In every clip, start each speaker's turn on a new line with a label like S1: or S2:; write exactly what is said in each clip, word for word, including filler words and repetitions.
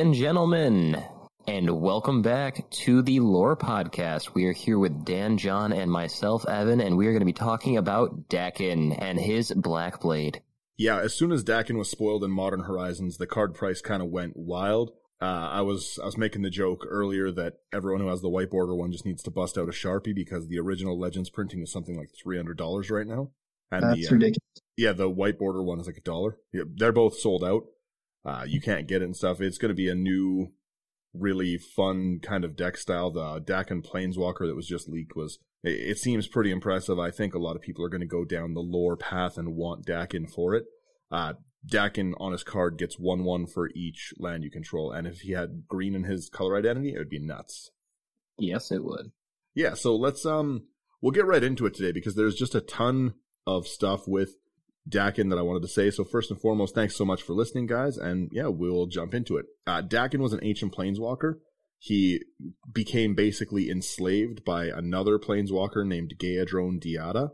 S1: and gentlemen, and welcome back to the Lore Podcast. We are here with Dan, John, and myself, Evan, and we are going to be talking about Dakin and his Black Blade.
S2: Yeah, as soon as Dakin was spoiled in Modern Horizons, the card price kind of went wild. Uh, I was I was making the joke earlier that everyone who has the white border one just needs to bust out a Sharpie because the original Legends printing is something like three hundred dollars right now. And
S3: That's
S2: the, uh,
S3: ridiculous.
S2: Yeah, the white border one is like a dollar. Yeah, they're both sold out. Uh, you can't get it and stuff. It's going to be a new, really fun kind of deck style. The Dakin Planeswalker that was just leaked was, it, it seems pretty impressive. I think a lot of people are going to go down the lore path and want Dakin for it. Uh, Dakin on his card gets one one for each land you control. And if he had green in his color identity, it would be nuts.
S1: Yes, it would.
S2: Yeah, so let's, um, we'll get right into it today because there's just a ton of stuff with Dakin that I wanted to say. So first and foremost, thanks so much for listening, guys. And yeah, we'll jump into it. Uh, Dakin was an ancient planeswalker. He became basically enslaved by another planeswalker named Gaedrone Diada.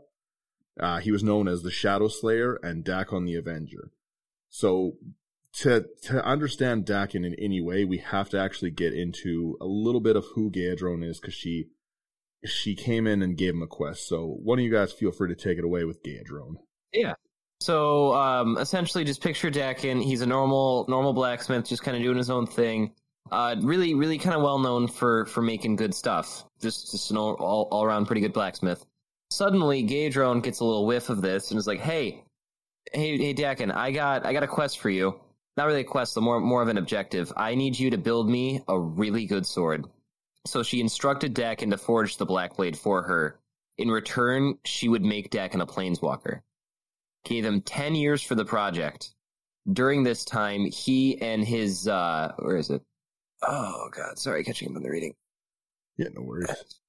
S2: Uh, he was known as the Shadow Slayer and Dakon the Avenger. So to to understand Dakin in any way, we have to actually get into a little bit of who Gaedrone is because she she came in and gave him a quest. So one of you guys feel free to take it away with Gaedrone.
S1: Yeah. So, um, essentially, just picture Dakin. He's a normal, normal blacksmith, just kind of doing his own thing. Uh, really, really kind of well known for, for making good stuff. Just, just an all, all, all around pretty good blacksmith. Suddenly, Gaedrone gets a little whiff of this and is like, "Hey, hey, hey, Dakin, I got, I got a quest for you. Not really a quest, but more, more of an objective. I need you to build me a really good sword." So she instructed Dakin to forge the Black Blade for her. In return, she would make Dakin a planeswalker. Gave him ten years for the project. During this time, he and his, uh, where is it? Oh, God, sorry, catching him on the reading.
S2: Yeah, no worries.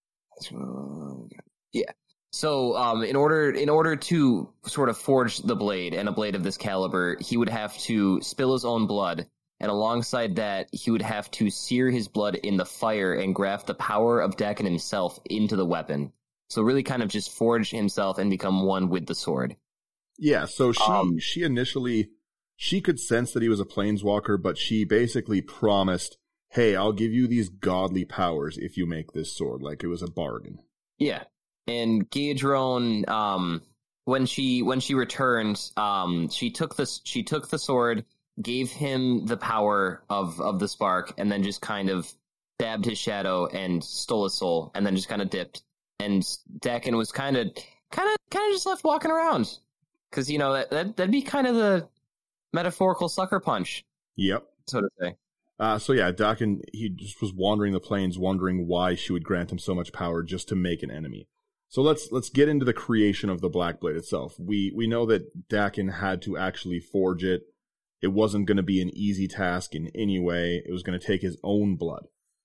S1: Yeah. So, um, in order, in order to sort of forge the blade and a blade of this caliber, he would have to spill his own blood. And alongside that, he would have to sear his blood in the fire and graft the power of Dakin himself into the weapon. So really kind of just forge himself and become one with the sword.
S2: Yeah, so she
S1: Um,
S2: she initially, she could sense that he was a planeswalker, but she basically promised, "Hey, I'll give you these godly powers if you make this sword," like it was a bargain.
S1: Yeah, and Gaedrone, um, when she when she returned, um, she took the she took the sword, gave him the power of of the spark, and then just kind of stabbed his shadow and stole his soul, and then just kind of dipped. And Dakin was kind of kind of kind of just left walking around. Because, you know, that, that, that'd be kind of the metaphorical sucker punch.
S2: Yep.
S1: So to say.
S2: Uh, so yeah, Dakin, he just was wandering the plains, wondering why she would grant him so much power just to make an enemy. So let's let's get into the creation of the Black Blade itself. We we know that Dakin had to actually forge it. It wasn't going to be an easy task in any way. It was going to take his own blood.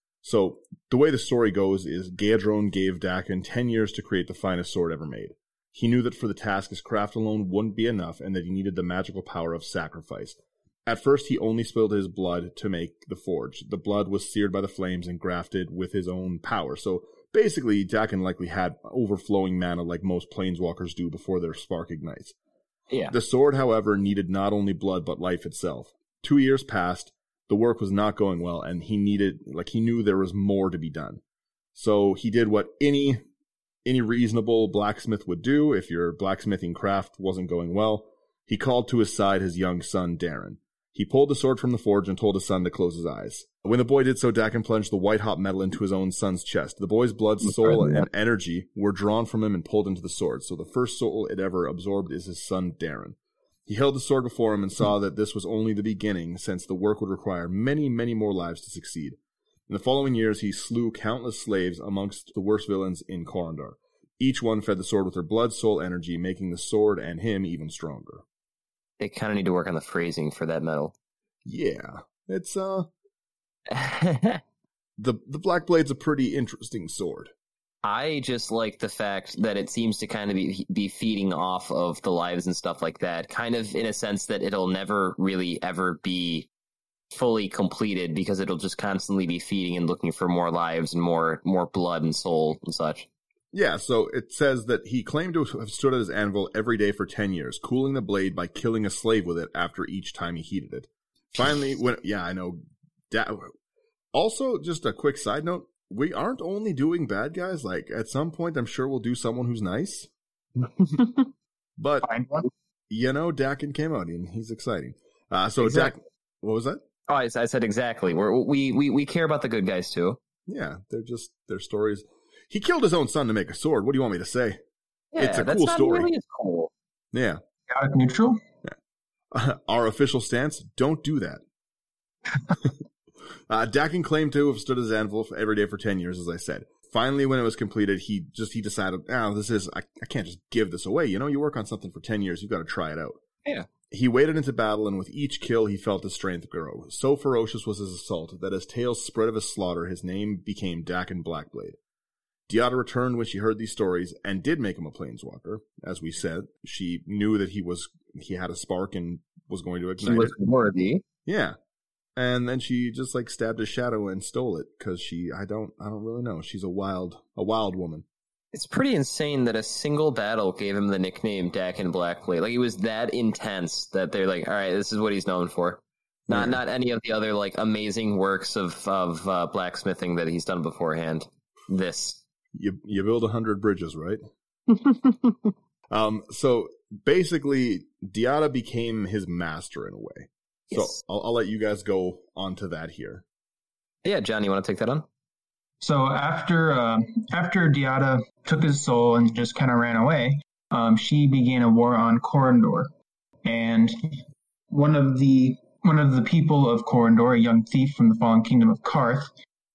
S2: So the way the story goes is Gaedrone gave Dakin ten years to create the finest sword ever made. He knew that for the task, his craft alone wouldn't be enough and that he needed the magical power of sacrifice. At first, he only spilled his blood to make the forge. The blood was seared by the flames and grafted with his own power. So basically, Dakin likely had overflowing mana like most planeswalkers do before their spark ignites.
S1: Yeah.
S2: The sword, however, needed not only blood but life itself. Two years passed, the work was not going well, and he needed, like he knew there was more to be done. So he did what any... Any reasonable blacksmith would do if your blacksmithing craft wasn't going well. He called to his side his young son, Darren. He pulled the sword from the forge and told his son to close his eyes. When the boy did so, Dakin plunged the white-hot metal into his own son's chest. The boy's blood, soul, and energy were drawn from him and pulled into the sword. So the first soul it ever absorbed is his son, Darren. He held the sword before him and saw that this was only the beginning, since the work would require many, many more lives to succeed. In the following years, he slew countless slaves amongst the worst villains in Korondar. Each one fed the sword with their blood, soul, energy, making the sword and him even stronger.
S1: They kind of need to work on the phrasing for that metal.
S2: Yeah, it's, uh... the the Black Blade's a pretty interesting sword.
S1: I just like the fact that it seems to kind of be, be feeding off of the lives and stuff like that, kind of in a sense that it'll never really ever be fully completed because it'll just constantly be feeding and looking for more lives and more more blood and soul and such.
S2: Yeah, so it says that he claimed to have stood at his anvil every day for ten years, cooling the blade by killing a slave with it after each time he heated it. Finally, when yeah, I know, Da- also, just a quick side note, we aren't only doing bad guys. Like, at some point, I'm sure we'll do someone who's nice. But,
S3: Find one.
S2: you know, Dakin came out, and he's exciting. Uh, so,
S1: Exactly.
S2: Dak, what was that?
S1: Oh, I, I said exactly. We're, we we we care about the good guys too.
S2: Yeah, they're just, their stories. He killed his own son to make a sword. What do you want me to say?
S1: Yeah,
S2: It's a
S1: that's
S2: cool
S1: not
S2: story.
S1: Nearly as cool.
S2: Yeah.
S3: Chaotic neutral.
S2: Our official stance, don't do that. uh, Dakin claimed to have stood as anvil every day for ten years, as I said. Finally, when it was completed, he just, he decided, oh, this is, I, I can't just give this away. You know, you work on something for ten years, you've got to try it out.
S1: Yeah.
S2: He waded into battle, and with each kill, he felt his strength grow. So ferocious was his assault that as tales spread of his slaughter, his name became Dakin Blackblade. Diada returned when she heard these stories and did make him a planeswalker. As we said, she knew that he was he had a spark and was going to
S1: He
S2: ignite
S1: was
S2: it.
S1: worthy.
S2: Yeah, and then she just like stabbed his shadow and stole it because she I don't I don't really know. She's a wild a wild woman.
S1: It's pretty insane that a single battle gave him the nickname Dakin Blackblade. Like, it was that intense that they're like, all right, this is what he's known for. Not
S2: Yeah.
S1: not any of the other like amazing works of of uh, blacksmithing that he's done beforehand. This.
S2: You you build a hundred bridges, right? Um. So basically, Diada became his master in a way. So
S1: Yes.
S2: I'll, I'll let you guys go on to that here.
S1: Yeah, John, you want to take that on?
S3: So after uh, after Diada took his soul and just kind of ran away, um, she began a war on Corondor, and one of the one of the people of Corondor, a young thief from the fallen kingdom of Karth,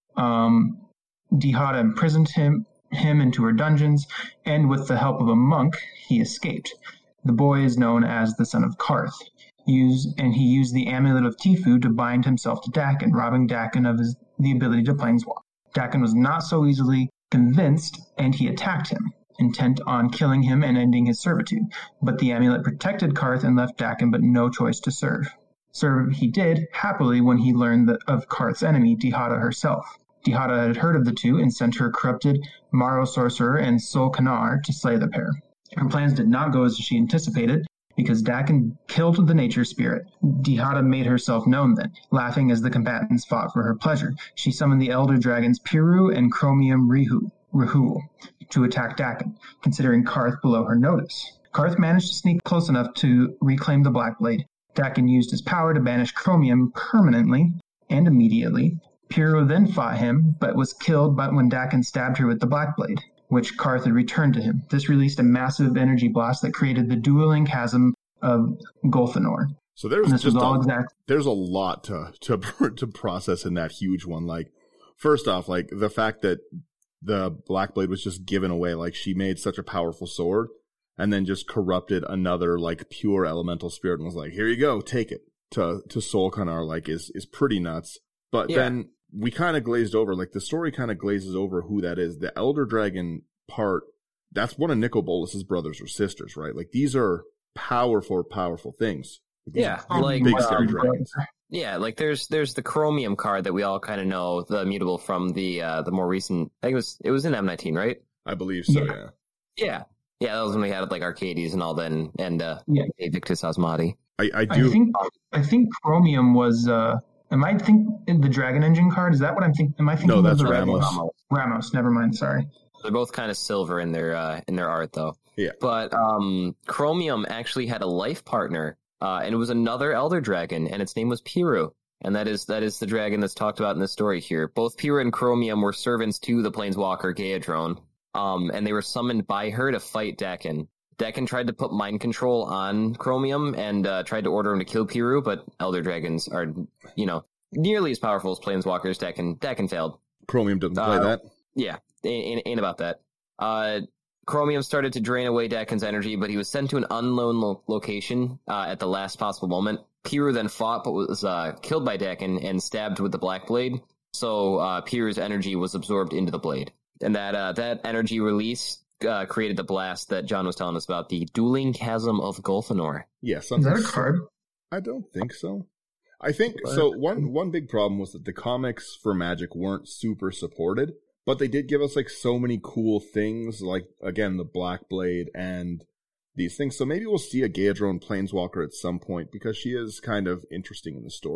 S3: um, Diada imprisoned him him into her dungeons, and with the help of a monk, he escaped. The boy is known as the son of Karth. Use and he used the amulet of Tifu to bind himself to Dakin, robbing Dakin of his the ability to planeswalk. Dakin was not so easily convinced, and he attacked him, intent on killing him and ending his servitude. But the amulet protected Karth and left Dakin but no choice to serve. Serve he did, happily, when he learned that of Karth's enemy, Diada herself. Diada had heard of the two and sent her corrupted Maro Sorcerer and Sol Kanar to slay the pair. Her plans did not go as she anticipated, because Dakin killed the nature spirit. Diada made herself known then, laughing as the combatants fought for her pleasure. She summoned the elder dragons Piru and Chromium Rihu, Rahul to attack Dakin, considering Karth below her notice. Karth managed to sneak close enough to reclaim the Blackblade. Dakin used his power to banish Chromium permanently and immediately. Piru then fought him, but was killed but when Dakin stabbed her with the Blackblade, which Karth had returned to him. This released a massive energy blast that created the dueling chasm of Golthanor.
S2: So there's
S3: And this
S2: just
S3: was all
S2: a,
S3: exact.
S2: there's a lot to to to process in that huge one. Like, first off, like the fact that the Blackblade was just given away, like she made such a powerful sword, and then just corrupted another like pure elemental spirit and was like, "Here you go, take it." To to Sol Kanar, like is is pretty nuts. But
S1: Yeah.
S2: then we kind of glazed over, like the story kind of glazes over who that is. The Elder Dragon part, that's one of Nicol Bolas's brothers or sisters, right? Like these are powerful, powerful things. These
S1: Yeah,
S2: are
S1: like,
S2: big
S1: um,
S2: scary dragons.
S1: Yeah, like there's there's the Chromium card that we all kind of know, the immutable from the uh, the more recent. I think it was it was in M nineteen, right?
S2: I believe so,
S3: Yeah.
S2: yeah.
S1: Yeah, yeah, that was when we had like Arcades and all that, and, and uh,
S3: Yeah.
S1: Invictus Osmati.
S2: I, I
S3: I
S2: do.
S3: think I think Chromium was. Uh, am I think the Dragon Engine card? Is that what I'm thinking? Am I thinking
S2: No,
S3: of
S2: that's
S3: the red
S2: Ramos.
S3: one? Ramos. Never mind. Sorry.
S1: They're both kind of silver in their uh, in their art, though.
S2: Yeah.
S1: But um, Chromium actually had a life partner, uh, and it was another Elder Dragon, and its name was Piru, and that is that is the dragon that's talked about in this story here. Both Piru and Chromium were servants to the Planeswalker Gaedrone, um, and they were summoned by her to fight Dakin. Dakin tried to put mind control on Chromium and uh, tried to order him to kill Piru, but Elder Dragons are, you know, nearly as powerful as Planeswalkers. Dakin Dakin failed.
S2: Chromium doesn't play
S1: Uh,
S2: that.
S1: Yeah, ain't, ain't about that. Uh, Chromium started to drain away Dakin's energy, but he was sent to an unknown lo- location uh, at the last possible moment. Piru then fought, but was uh, killed by Dakin and stabbed with the Black Blade. So uh, Piru's energy was absorbed into the blade, and that uh, that energy release uh, created the blast that John was telling us about, the Dueling Chasm of Golthanor.
S2: Yeah,
S3: Is
S2: something.
S3: that a card?
S2: I don't think so. I think so. One one big problem was that the comics for Magic weren't super supported, but they did give us like so many cool things, like again the Black Blade and these things. So maybe we'll see a Gaedrone Planeswalker at some point because she is kind of interesting in the story.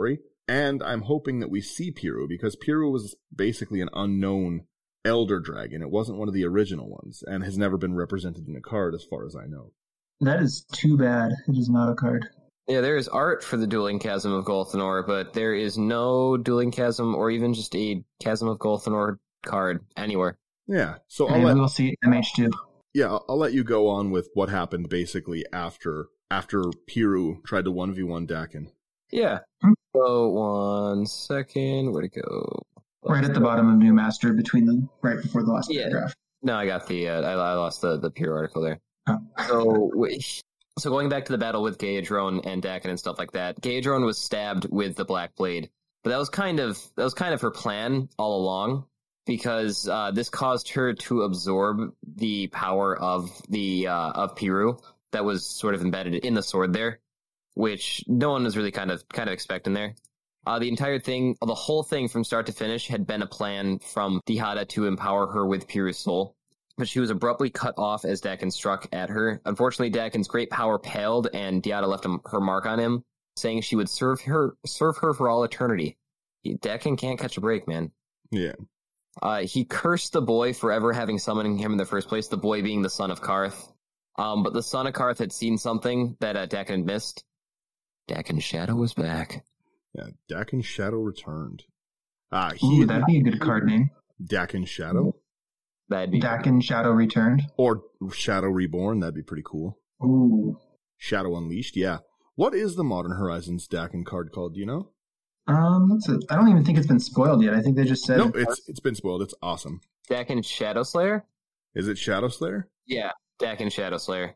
S2: And I'm hoping that we see Piru, because Piru was basically an unknown elder dragon. It wasn't one of the original ones, and has never been represented in a card as far as I know.
S3: That is too bad. It is not a card.
S1: Yeah, there is art for the Dueling Chasm of Golthanor, but there is no Dueling Chasm or even just a Chasm of Golthanor card anywhere.
S2: Yeah, so I'll
S3: Maybe
S2: let,
S3: we'll see M H two.
S2: yeah, I'll, I'll let you go on with what happened basically after after Piru tried to one v one Dakin.
S1: Yeah. So, one second. Where'd it go?
S3: Right at the bottom of New Master, between them, right before the last
S1: Yeah.
S3: paragraph.
S1: No, I got the, uh, I, I lost the, the Piru article there.
S3: Oh.
S1: So, we- so going back to the battle with Gaedrone and Dakin and stuff like that, Gaedrone was stabbed with the Black Blade, but that was kind of, that was kind of her plan all along, because uh, this caused her to absorb the power of the uh, of Piru that was sort of embedded in the sword there, which no one was really kind of kind of expecting there. Uh, the entire thing, the whole thing from start to finish had been a plan from Dihada to empower her with Piru's soul, but she was abruptly cut off as Dakin struck at her. Unfortunately, Dakin's great power paled, and Dihada left him, her mark on him, saying she would serve her serve her for all eternity. Dakin can't catch a break, man.
S2: Yeah.
S1: Uh, he cursed the boy for ever having summoned him in the first place, the boy being the son of Karth. Um, but the son of Karth had seen something that uh, Dakin had missed. Dakin's shadow was back.
S2: Yeah, Dakin's Shadow returned. Ah, he
S3: Ooh, that'd be a good card name.
S2: Dakin's Shadow?
S1: That'd be
S3: Dakin Shadow Returned.
S2: Or Shadow Reborn, that'd be pretty cool.
S3: Ooh.
S2: Shadow Unleashed, yeah. What is the Modern Horizons Dakin card called, do you know?
S3: Um, that's a, I don't even think it's been spoiled yet. I think they just said
S2: No, it's it's been spoiled. It's awesome.
S1: Dakin's Shadow Slayer?
S2: Is it Shadow Slayer?
S1: Yeah, Dakin's Shadow Slayer.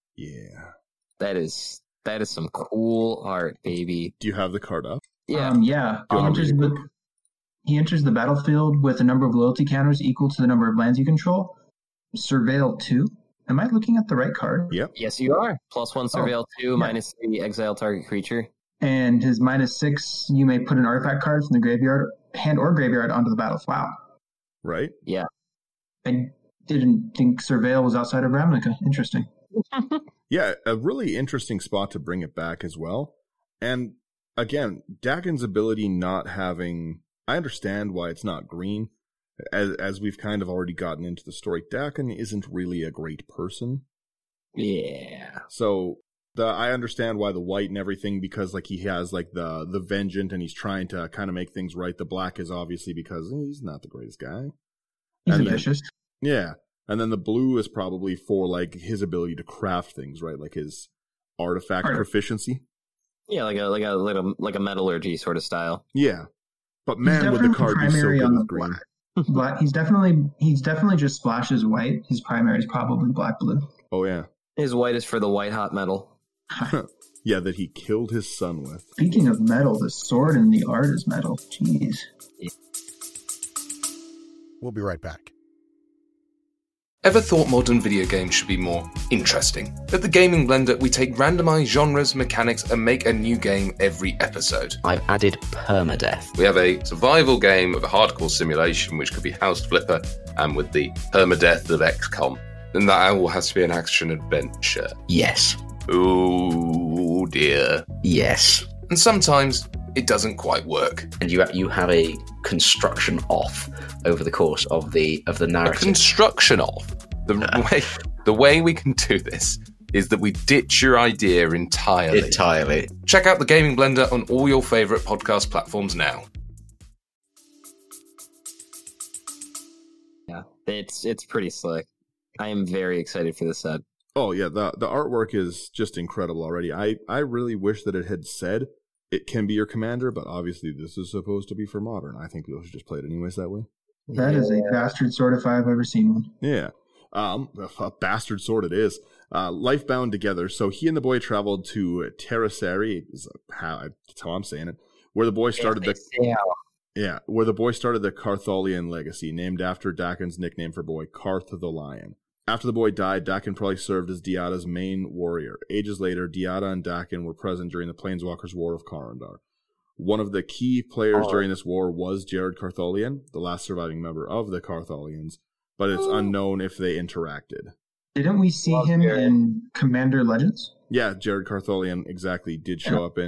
S2: Yeah.
S1: That is that is some cool art, baby.
S2: Do you have the card up?
S1: Yeah.
S3: Um, yeah.
S2: Do
S3: He
S2: you want to
S3: enters,
S2: read it
S3: the,
S2: quick?
S3: he enters the battlefield with a number of loyalty counters equal to the number of lands you control. Surveil two. Am I looking at the right card?
S2: Yep.
S1: Yes, you are. Plus one Surveil two,
S3: yeah.
S1: minus three, exile target creature.
S3: And his minus six, you may put an artifact card from the graveyard, hand or graveyard, onto the battlefield. Wow.
S2: Right?
S1: Yeah.
S3: I didn't think Surveil was outside of Ravnica. Interesting.
S2: Yeah, a really interesting spot to bring it back as well. And again, Dakin's ability not having... I understand why it's not green. As as we've kind of already gotten into the story, Dakin isn't really a great person.
S1: Yeah.
S2: So the I understand why the white and everything, because like he has like the the vengeance and he's trying to kind of make things right. The black is obviously because he's not the greatest guy.
S3: He's
S2: And then-
S3: ambitious.
S2: Yeah. And then the blue is probably for like his ability to craft things, right? Like his artifact
S3: Art-
S2: proficiency.
S1: Yeah, like a like a like a like a metallurgy sort of style.
S2: Yeah. But
S3: He's
S2: man, would the
S3: definitely
S2: card be so
S3: primary
S2: good
S3: on the
S2: with green.
S3: black. Black. He's definitely he's definitely just splashes white. His primary is probably black blue.
S2: Oh yeah.
S1: His white is for the white hot metal.
S2: Yeah, that he killed his son with.
S3: Speaking of metal, the sword in the art is metal. Jeez.
S4: We'll be right back.
S5: Ever thought modern video games should be more interesting? At the Gaming Blender, we take randomized genres, mechanics, and make a new game every episode.
S6: I've added permadeath.
S5: We have a survival game of a hardcore simulation, which could be House Flipper, and with the permadeath of X COM. And that all has to be an action adventure.
S6: Yes.
S5: Oh dear.
S6: Yes.
S5: And sometimes it doesn't quite work.
S6: And you you have a construction off over the course of the of the
S5: A
S6: narrative.
S5: construction of. The way the way we can do this is that we ditch your idea entirely.
S6: Entirely.
S5: Check out the Gaming Blender on all your favourite podcast platforms now.
S1: Yeah. It's it's pretty slick. I am very excited for this set.
S2: Oh yeah, the the artwork is just incredible already. I, I really wish that it had said it can be your commander, but obviously this is supposed to be for modern. I think people should just play it anyways that way.
S3: That is a bastard sword if I've ever seen one.
S2: Yeah. Um, a bastard sword it is. Uh, life bound together. So he and the boy traveled to Terraseri, is how, that's how I'm saying it, where the boy started the
S1: Yeah.
S2: yeah, where the boy started the Cartholian legacy, named after Dakin's nickname for boy, Karth the Lion. After the boy died, Dakin probably served as Diada's main warrior. Ages later, Diada and Dakin were present during the Planeswalkers' War of Karandar. One of the key players
S1: Oh.
S2: during this war was Jared Cartholian, the last surviving member of the Cartholians, but it's unknown if they interacted.
S3: Didn't we see
S1: Love
S3: him
S1: Jared.
S3: in Commander Legends?
S2: Yeah, Jared Cartholian exactly did show
S3: Yeah.
S2: up in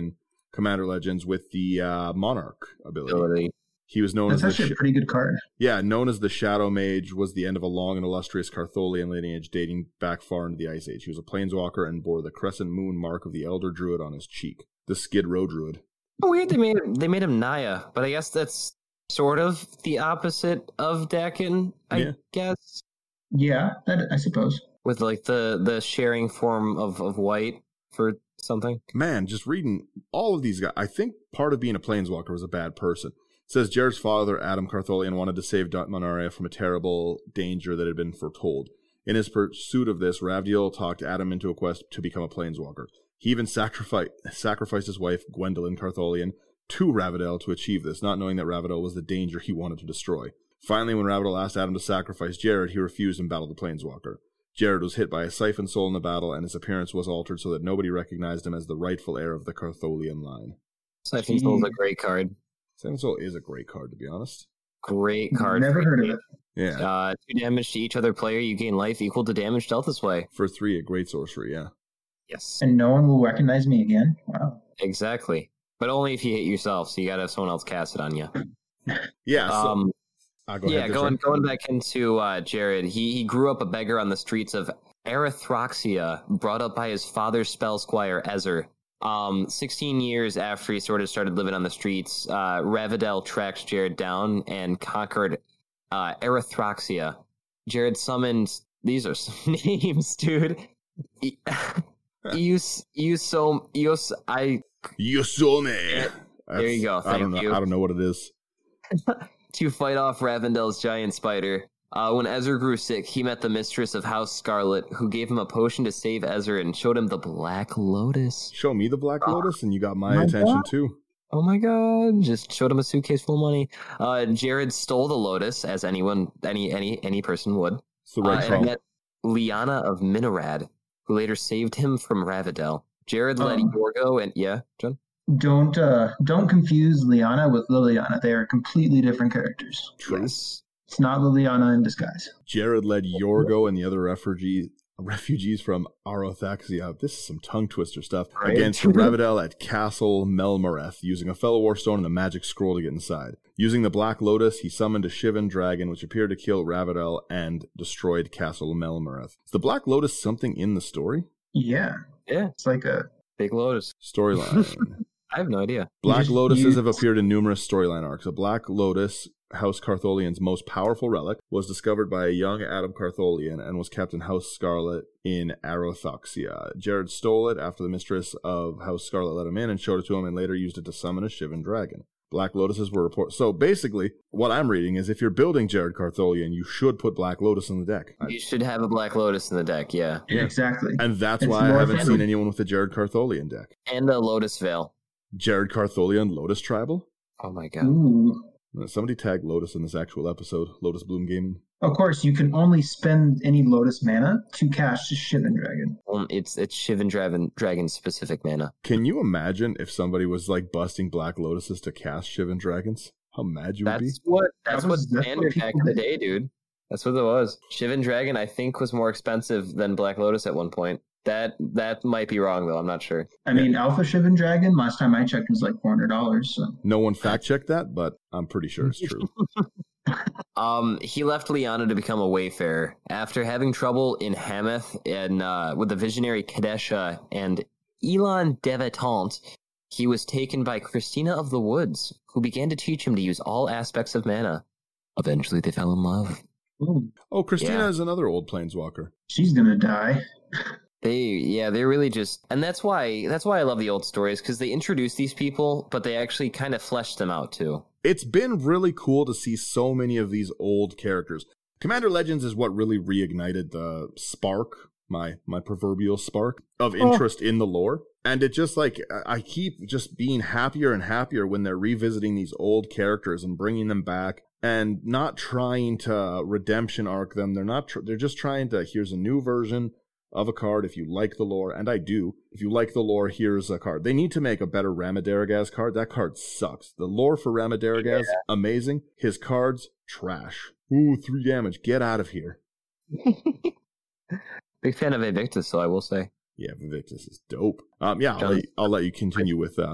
S2: Commander Legends with the uh, Monarch ability.
S1: Ability.
S2: He was known
S3: That's
S2: as the
S3: actually
S2: sh-
S3: a pretty good card.
S2: yeah, known as the Shadow Mage, was the end of a long and illustrious Cartholian lineage dating back far into the Ice Age. He was a planeswalker and bore the crescent moon mark of the Elder Druid on his cheek. The Skid Row Druid.
S1: Weird they made they made him Naya, but I guess that's sort of the opposite of Dakin, I
S2: Yeah.
S1: guess.
S3: Yeah, that I suppose.
S1: With like the, the sharing form of, of white for something.
S2: Man, just reading all of these guys, I think part of being a planeswalker was a bad person. It says Jared's father, Adam Cartholian, wanted to save Dominaria from a terrible danger that had been foretold. In his pursuit of this, Ravdiel talked Adam into a quest to become a planeswalker. He even sacrificed sacrificed his wife, Gwendolyn Cartholian, to Ravadel to achieve this, not knowing that Ravadel was the danger he wanted to destroy. Finally, when Ravadel asked Adam to sacrifice Jared, he refused and battled the planeswalker. Jared was hit by a Siphon Soul in the battle, and his appearance was altered so that nobody recognized him as the rightful heir of the Cartholian line.
S1: Siphon Soul's a great card.
S2: Siphon Soul is a great card, to be honest.
S1: Great card.
S3: Never heard of it.
S2: Yeah.
S1: Uh, two damage to each other player. You gain life equal to damage dealt this way.
S2: For three, a great sorcery, yeah.
S1: Yes.
S3: And no one will recognize me again? Wow.
S1: Exactly. But only if you hit yourself, so you gotta have someone else cast it on you.
S2: Yeah, so,
S1: Um,
S2: uh, go
S1: yeah,
S2: ahead,
S1: going
S2: Victor.
S1: going back into uh, Jared, he, he grew up a beggar on the streets of Erythroxia, brought up by his father's spell squire, Ezer. Um, sixteen years after he sort of started living on the streets, uh, Ravadel tracked Jared down and conquered uh, Erythroxia. Jared summoned... These are some names, dude. Use, use so, use, I,
S2: Yosome!
S1: There you go,
S2: I don't
S1: thank
S2: know.
S1: you.
S2: I don't know what it is.
S1: to fight off Ravendel's giant spider. Uh, when Ezer grew sick, he met the mistress of House Scarlet, who gave him a potion to save Ezer and showed him the Black Lotus.
S2: Show me the Black Lotus, and you got my
S3: My
S2: attention
S3: God.
S2: too.
S1: Oh my god, just showed him a suitcase full of money. Uh, Jared stole the Lotus, as anyone, any, any, any person would.
S2: It's the
S1: Uh,
S2: right
S1: and
S2: call.
S1: met Liana of Minorad, who later saved him from Ravadel. Jared led
S3: Um,
S1: Yorgo and, yeah, John?
S3: Don't uh, don't confuse Liana with Liliana. They are completely different characters.
S2: True.
S1: Yes.
S3: It's not Liliana in disguise.
S2: Jared led Yorgo and the other refugees refugees from Arothaxia. This is some tongue twister stuff.
S1: Right.
S2: Against Ravadel at Castle Melmareth, using a Fellow War Stone and a magic scroll to get inside. Using the Black Lotus, he summoned a Shivan dragon, which appeared to kill Ravadel and destroyed Castle Melmareth. Is the Black Lotus something in the story?
S3: Yeah,
S1: Yeah,
S3: it's like a
S1: Big Lotus.
S2: Storyline.
S1: I have no idea.
S2: Black
S3: just
S2: Lotuses
S3: use-
S2: have appeared in numerous storyline arcs. A Black Lotus, House Cartholian's most powerful relic, was discovered by a young Adam Cartholian and was kept in House Scarlet in Arothaxia. Jared stole it after the mistress of House Scarlet let him in and showed it to him, and later used it to summon a Shivan dragon. Black Lotuses were reported. So basically, what I'm reading is if you're building Jared Cartholian, you should put Black Lotus in the deck.
S1: You should have a Black Lotus in the deck, yeah.
S2: Yeah.
S3: exactly.
S2: And that's
S3: It's
S2: why I
S3: more
S2: haven't
S3: friendly.
S2: seen anyone with the Jared Cartholian deck.
S1: And a Lotus Veil.
S2: Jared Cartholian Lotus Tribal?
S1: Oh my god.
S3: Ooh.
S2: Somebody tag Lotus in this actual episode. Lotus Bloom Gaming.
S3: Of course, you can only spend any Lotus mana to cast Shivan Dragon.
S1: Um, it's it's Shivan Dragon Dragon specific mana.
S2: Can you imagine if somebody was like busting Black Lotuses to cast Shivan Dragons? How mad you would be?
S1: That's what that's
S3: That
S1: what
S3: was- that's what
S1: standard back
S3: people
S1: in the
S3: did.
S1: day, dude. That's what it was. Shivan Dragon, I think, was more expensive than Black Lotus at one point. That that might be wrong though. I'm not sure.
S3: I mean, Alpha Shivan Dragon, last time I checked, was like four hundred dollars. So.
S2: No one fact checked that, but I'm pretty sure it's true.
S1: Um, he left Liana to become a wayfarer after having trouble in Hamath and uh, with the visionary Kadesha and Elon Devatant. He was taken by Christina of the Woods, who began to teach him to use all aspects of mana. Eventually, they fell in love.
S3: Ooh,
S2: Oh, Christina
S1: Yeah.
S2: is another old planeswalker.
S3: she's gonna die.
S1: They, yeah, they really just, and that's why, that's why I love the old stories, because they introduce these people, but they actually kind of flesh them out too.
S2: It's been really cool to see so many of these old characters. Commander Legends is what really reignited the spark, my my proverbial spark, of interest in the lore. And it just like, I I keep just being happier and happier when they're revisiting these old characters and bringing them back and not trying to redemption arc them. They're not, tr- they're just trying to, here's a new version of a card if you like the lore, and I do. If you like the lore, here's a card. They need to make a better Ramadaragaz card. That card sucks. The lore for Ramadaragaz, amazing. His cards, trash. Ooh, three damage. Get out of here.
S1: Big fan of Evictus, so I will say.
S2: Yeah, Vivictus is dope. Um, yeah, I'll
S1: John-
S2: let, you, I'll let you continue with uh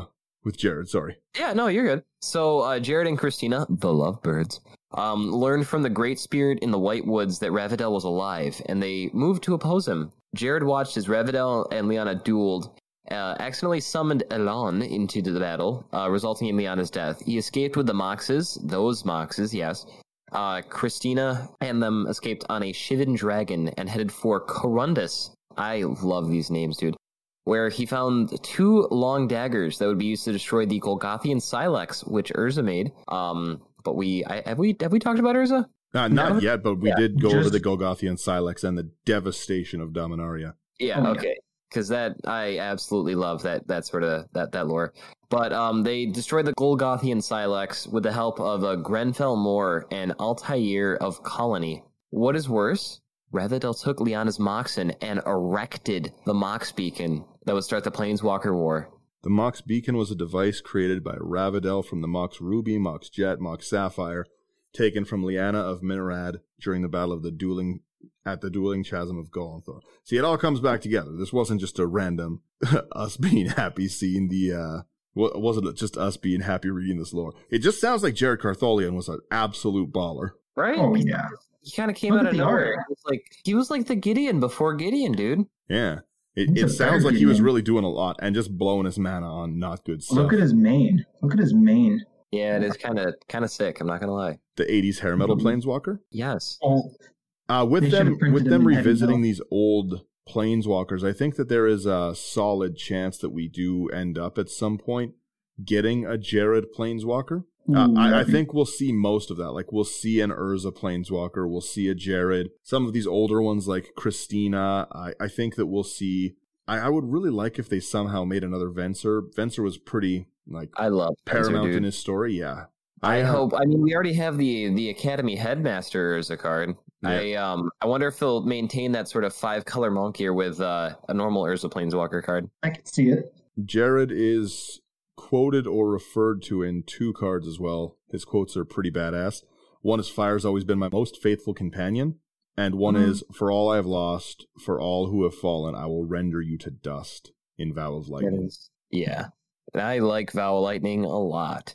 S2: with Jared. Sorry.
S1: Yeah, no, you're good. So uh, Jared and Christina, the lovebirds, um, learned from the Great Spirit in the White Woods that Ravatel was alive, and they moved to oppose him. Jared watched as Ravatel and Liana dueled, uh, accidentally summoned Elan into the battle, uh, resulting in Liana's death. He escaped with the Moxes, those Moxes, yes. Uh, Christina and them escaped on a Shivan dragon and headed for Corundus. I love these names, dude. Where he found two long daggers that would be used to destroy the Golgothian Silex, which Urza made. Um, but we I, have we have we talked about Urza?
S2: Uh, not no. yet, but we yeah, did go just... over the Golgothian Silex and the devastation of Dominaria.
S1: Yeah, oh, okay. Because that I absolutely love that that sort of that that lore. But um, they destroyed the Golgothian Silex with the help of a Grenfell Moor and Altair of Colony. What is worse? Ravatel took Liana's Moxen and erected the Mox Beacon that would start the Planeswalker War.
S2: The Mox Beacon was a device created by Ravatel from the Mox Ruby, Mox Jet, Mox Sapphire, taken from Liana of Minorad during the battle of the dueling at the dueling chasm of Golanthor. See, it all comes back together. This wasn't just a random us being happy seeing the uh wasn't it just us being happy reading this lore. It just sounds like Jared Cartholian was an absolute baller.
S1: Right?
S3: Oh yeah.
S1: He kind of came Look out of nowhere. He was like he was like the Gideon before Gideon, dude.
S2: Yeah. It, it sounds like he was really doing a lot and just blowing his mana on not good stuff.
S3: Look at his mane. Look at his mane.
S1: Yeah, it is kind of kind of sick. I'm not gonna lie.
S2: The eighties hair metal mm-hmm. Planeswalker.
S1: Yes.
S3: Oh,
S2: uh, with them, with them revisiting these old Planeswalkers, I think that there is a solid chance that we do end up at some point getting a Jared Planeswalker. Uh, I, I think we'll see most of that. Like, we'll see an Urza Planeswalker. We'll see a Jared. Some of these older ones, like Christina, I, I think that we'll see. I, I would really like if they somehow made another Venser. Venser was pretty, like,
S1: I love
S2: paramount
S1: Venser,
S2: in his story. Yeah.
S1: I, I hope. I mean, we already have the the Academy Headmaster as a card. Yeah. I um I wonder if they'll maintain that sort of five color Monkier with uh, a normal Urza Planeswalker card.
S3: I can see it.
S2: Jared is quoted or referred to in two cards as well. His quotes are pretty badass. One is "Fire's always been my most faithful companion," and one mm. is "For all I have lost, for all who have fallen, I will render you to dust." In Vow of Lightning.
S1: Yeah, I like Vow of Lightning a lot.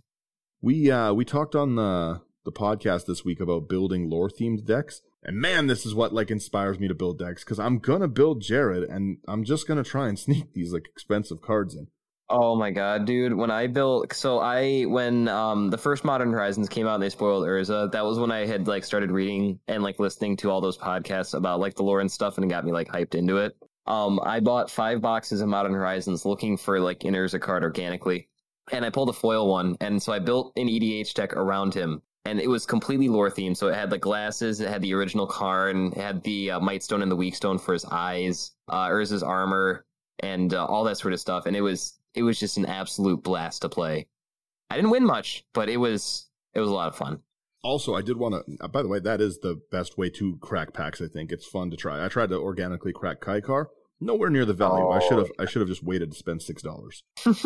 S2: We uh we talked on the the podcast this week about building lore themed decks, and man, this is what like inspires me to build decks, because I'm gonna build Jared, and I'm just gonna try and sneak these like expensive cards in.
S1: Oh my god, dude. When I built, so I, when um the first Modern Horizons came out and they spoiled Urza, that was when I had like started reading and like listening to all those podcasts about like the lore and stuff, and it got me like hyped into it. Um, I bought five boxes of Modern Horizons looking for like an Urza card organically, and I pulled a foil one, and so I built an E D H deck around him, and it was completely lore themed. So it had the glasses, it had the original card, and it had the uh, Might Stone and the Weak Stone for his eyes, uh, Urza's armor, and uh, all that sort of stuff, and it was. It was just an absolute blast to play. I didn't win much, but it was it was a lot of fun.
S2: Also, I did want to, by the way, that is the best way to crack packs, I think. It's fun to try. I tried to organically crack Kaikar. Nowhere near the value. Oh. I should have I should have just waited to spend six dollars.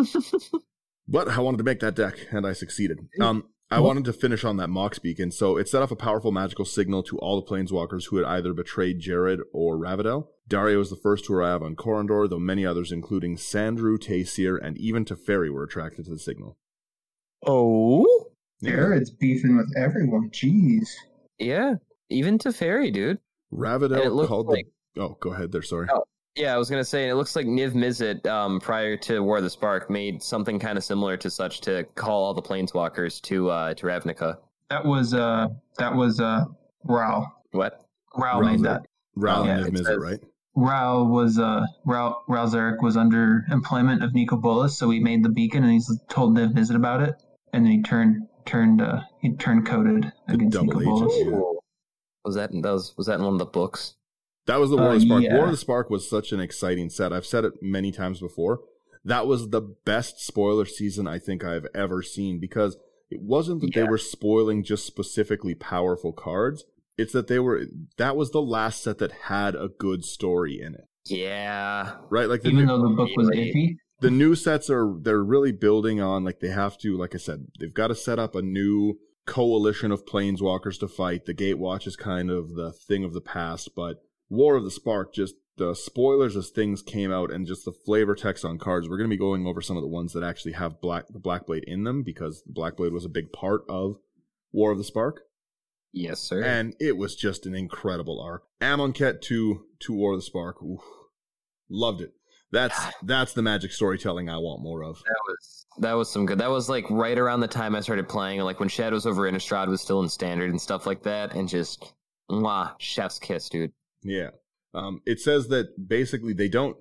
S2: But I wanted to make that deck, and I succeeded. Um, I wanted to finish on that Mox Beacon. So it set off a powerful magical signal to all the Planeswalkers who had either betrayed Jared or Ravatel. Dario was the first to arrive on Corondor, though many others, including Sandru, Taysir, and even Teferi, were attracted to the signal.
S1: Oh?
S3: Jared's beefing with everyone. Jeez.
S1: Yeah, even Teferi, dude.
S2: Ravatel called like... the... Oh, go ahead there, sorry.
S1: Oh, yeah, I was going to say, it looks like Niv Mizzet, um, prior to War of the Spark, made something kind of similar to such to call all the Planeswalkers to uh, to Ravnica.
S3: That was, uh, that was uh, Rao.
S1: What?
S3: Rao made that.
S2: Rao oh, and yeah, Niv Mizzet, right?
S3: Rao was uh Rao Rao Zarek was under employment of Nico Bolas, so he made the beacon and he's told Niv Mizzet about it, and then he turned turned uh he turned coded against Nico Bolas.
S2: Yeah.
S1: Was that that was was that in one of the books?
S2: That was the War
S3: uh,
S2: of the Spark.
S3: Yeah.
S2: War of the Spark was such an exciting set. I've said it many times before. That was the best spoiler season I think I've ever seen, because it wasn't that yeah. they were spoiling just specifically powerful cards. It's that they were, that was the last set that had a good story in it.
S1: Yeah.
S2: Right? Like the
S3: Even
S2: new,
S3: though the book was iffy?
S2: The new sets are, they're really building on, like they have to, like I said, they've got to set up a new coalition of Planeswalkers to fight. The Gatewatch is kind of the thing of the past, but War of the Spark, just the spoilers as things came out and just the flavor text on cards. We're going to be going over some of the ones that actually have black the Blackblade in them, because the Blackblade was a big part of War of the Spark.
S1: Yes, sir.
S2: And it was just an incredible arc. Amonkhet to, to War of the Spark. Oof. Loved it. That's that's the Magic storytelling I want more of.
S1: That was that was some good. That was like right around the time I started playing, like when Shadows over Innistrad was still in Standard and stuff like that, and just mwah, chef's kiss, dude.
S2: Yeah. Um, it says that basically they don't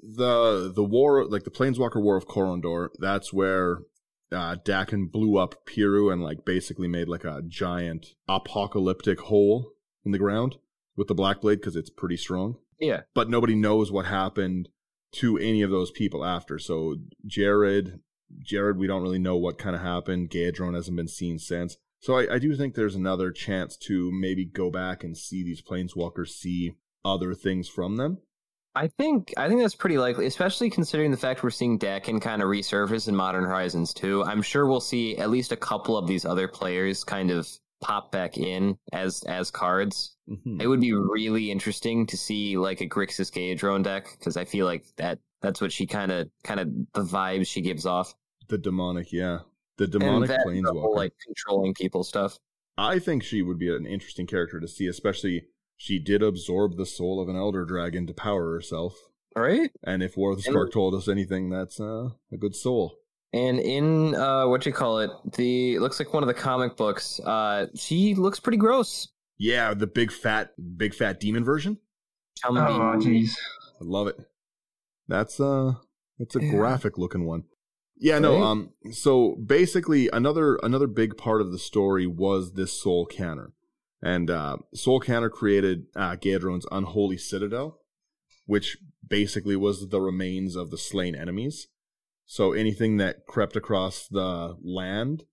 S2: the the war like the Planeswalker War of Corondor. That's where uh, Dakin blew up Piru and like basically made like a giant apocalyptic hole in the ground with the Blackblade because it's pretty strong.
S1: Yeah,
S2: but nobody knows what happened to any of those people after. So Jared, Jared, we don't really know what kind of happened. Gaedron hasn't been seen since. So I, I do think there's another chance to maybe go back and see these Planeswalkers, see other things from them.
S1: I think I think that's pretty likely, especially considering the fact we're seeing Dakin kind of resurface in Modern Horizons too. I'm sure we'll see at least a couple of these other players kind of pop back in as as cards. Mm-hmm. It would be really interesting to see like a Grixis Gaedron deck, because I feel like that that's what she kind of kind of the vibes she gives off.
S2: The demonic, yeah, the demonic Planeswalker,
S1: whole, like controlling people stuff.
S2: I think she would be an interesting character to see, especially she did absorb the soul of an Elder Dragon to power herself.
S1: All right,
S2: and if War of the Spark and, told us anything, that's uh, a good soul.
S1: And in uh, what you call it, the it looks like one of the comic books. Uh, she looks pretty gross.
S2: Yeah, the big fat, big fat demon version.
S3: Oh, jeez,
S2: I love it. That's uh, it's a yeah. graphic looking one. Yeah, no. Right? Um, so basically, another another big part of the story was this Soul Canner, and uh, Soul Canner created uh, Gaedron's Unholy Citadel, which basically was the remains of the slain enemies. So anything that crept across the land,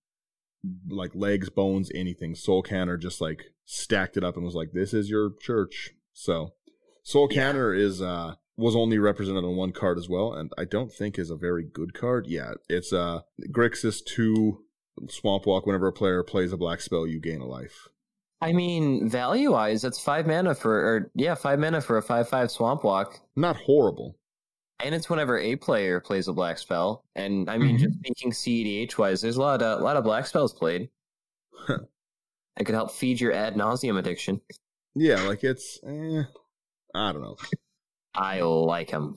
S2: like legs, bones, anything, Soul Canner just like stacked it up and was like, "This is your church." So Soul yeah. Canner is uh was only represented on one card as well, and I don't think is a very good card. Yeah, it's uh Grixis two Swamp Walk. Whenever a player plays a black spell, you gain a life.
S1: I mean, value wise, that's five mana for, or yeah, five mana for a five five Swamp Walk.
S2: Not horrible.
S1: And it's whenever a player plays a black spell. And I mean, mm-hmm. just speaking C E D H wise, there's a lot of a lot of black spells played. Huh. It could help feed your ad nauseum addiction.
S2: Yeah, like it's, eh, I don't know.
S1: I like him.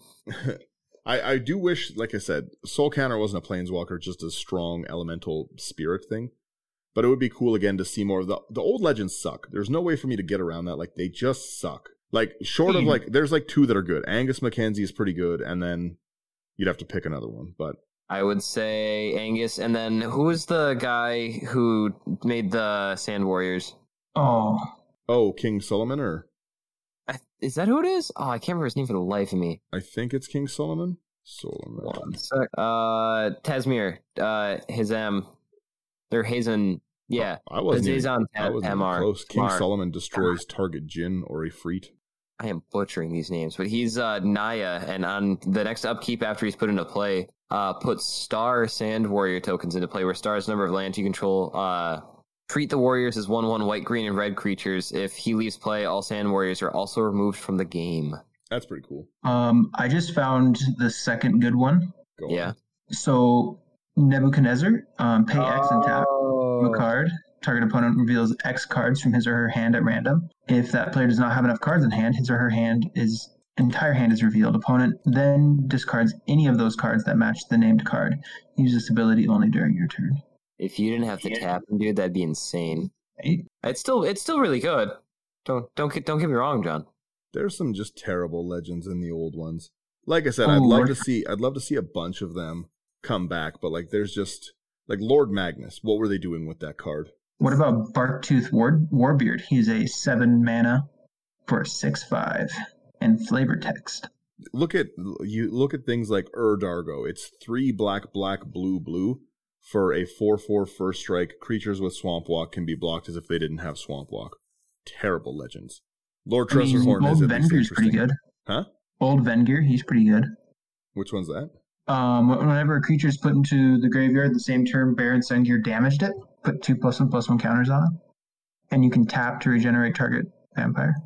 S2: I, I do wish, like I said, Soul Canner wasn't a Planeswalker, just a strong elemental spirit thing. But it would be cool again to see more of the the old legends suck. There's no way for me to get around that. Like they just suck. Like short of like, there's like two that are good. Angus Mackenzie is pretty good, and then you'd have to pick another one. But
S1: I would say Angus, and then who was the guy who made the Sand Warriors?
S3: Oh,
S2: oh, King Solomon, or
S1: I, is that who it is? Oh, I can't remember his name for the life of me.
S2: I think it's King Solomon. Solomon.
S1: One sec. Uh, Tasmir. Uh, his um, they're Hazen. Yeah,
S2: oh, I wasn't even,
S1: on
S2: I wasn't
S1: M R.
S2: Close. King Mar. Solomon destroys target Jinn or Ifrit.
S1: I am butchering these names, but he's uh, Naya, and on the next upkeep after he's put into play, uh, put Star Sand Warrior tokens into play, where Star is the number of land you control. Uh, treat the warriors as one one white, green, and red creatures. If he leaves play, all Sand Warriors are also removed from the game.
S2: That's pretty cool.
S3: Um, I just found the second good one.
S2: Go
S1: yeah.
S2: On.
S3: So Nebuchadnezzar, um, pay X and tap a card. Target opponent reveals X cards from his or her hand at random. If that player does not have enough cards in hand, his or her hand is entire hand is revealed. Opponent then discards any of those cards that match the named card. Use this ability only during your turn.
S1: If you didn't have to
S3: yeah.
S1: tap him, dude, that'd be insane.
S3: Right?
S1: It's still it's still really good. Don't don't get don't get me wrong, John.
S2: There's some just terrible legends in the old ones. Like I said,
S3: oh,
S2: I'd love
S3: Lord.
S2: to see I'd love to see a bunch of them come back, but like there's just like Lord Magnus. What were they doing with that card?
S3: What about Barktooth War- Warbeard? He's a seven mana for a six five and flavor text.
S2: Look at you. Look at things like Urdargo. It's three black, black, blue, blue for a four four first strike. Creatures with Swamp Walk can be blocked as if they didn't have Swamp Walk. Terrible legends. Lord Tressorhorn is at least interesting.
S3: Pretty good.
S2: Huh?
S3: Old Vengir, he's pretty good.
S2: Which one's that?
S3: Um, whenever a creature is put into the graveyard, the same turn Baron Sengir damaged it. Put two plus one plus one counters on it, and you can tap to regenerate target vampire.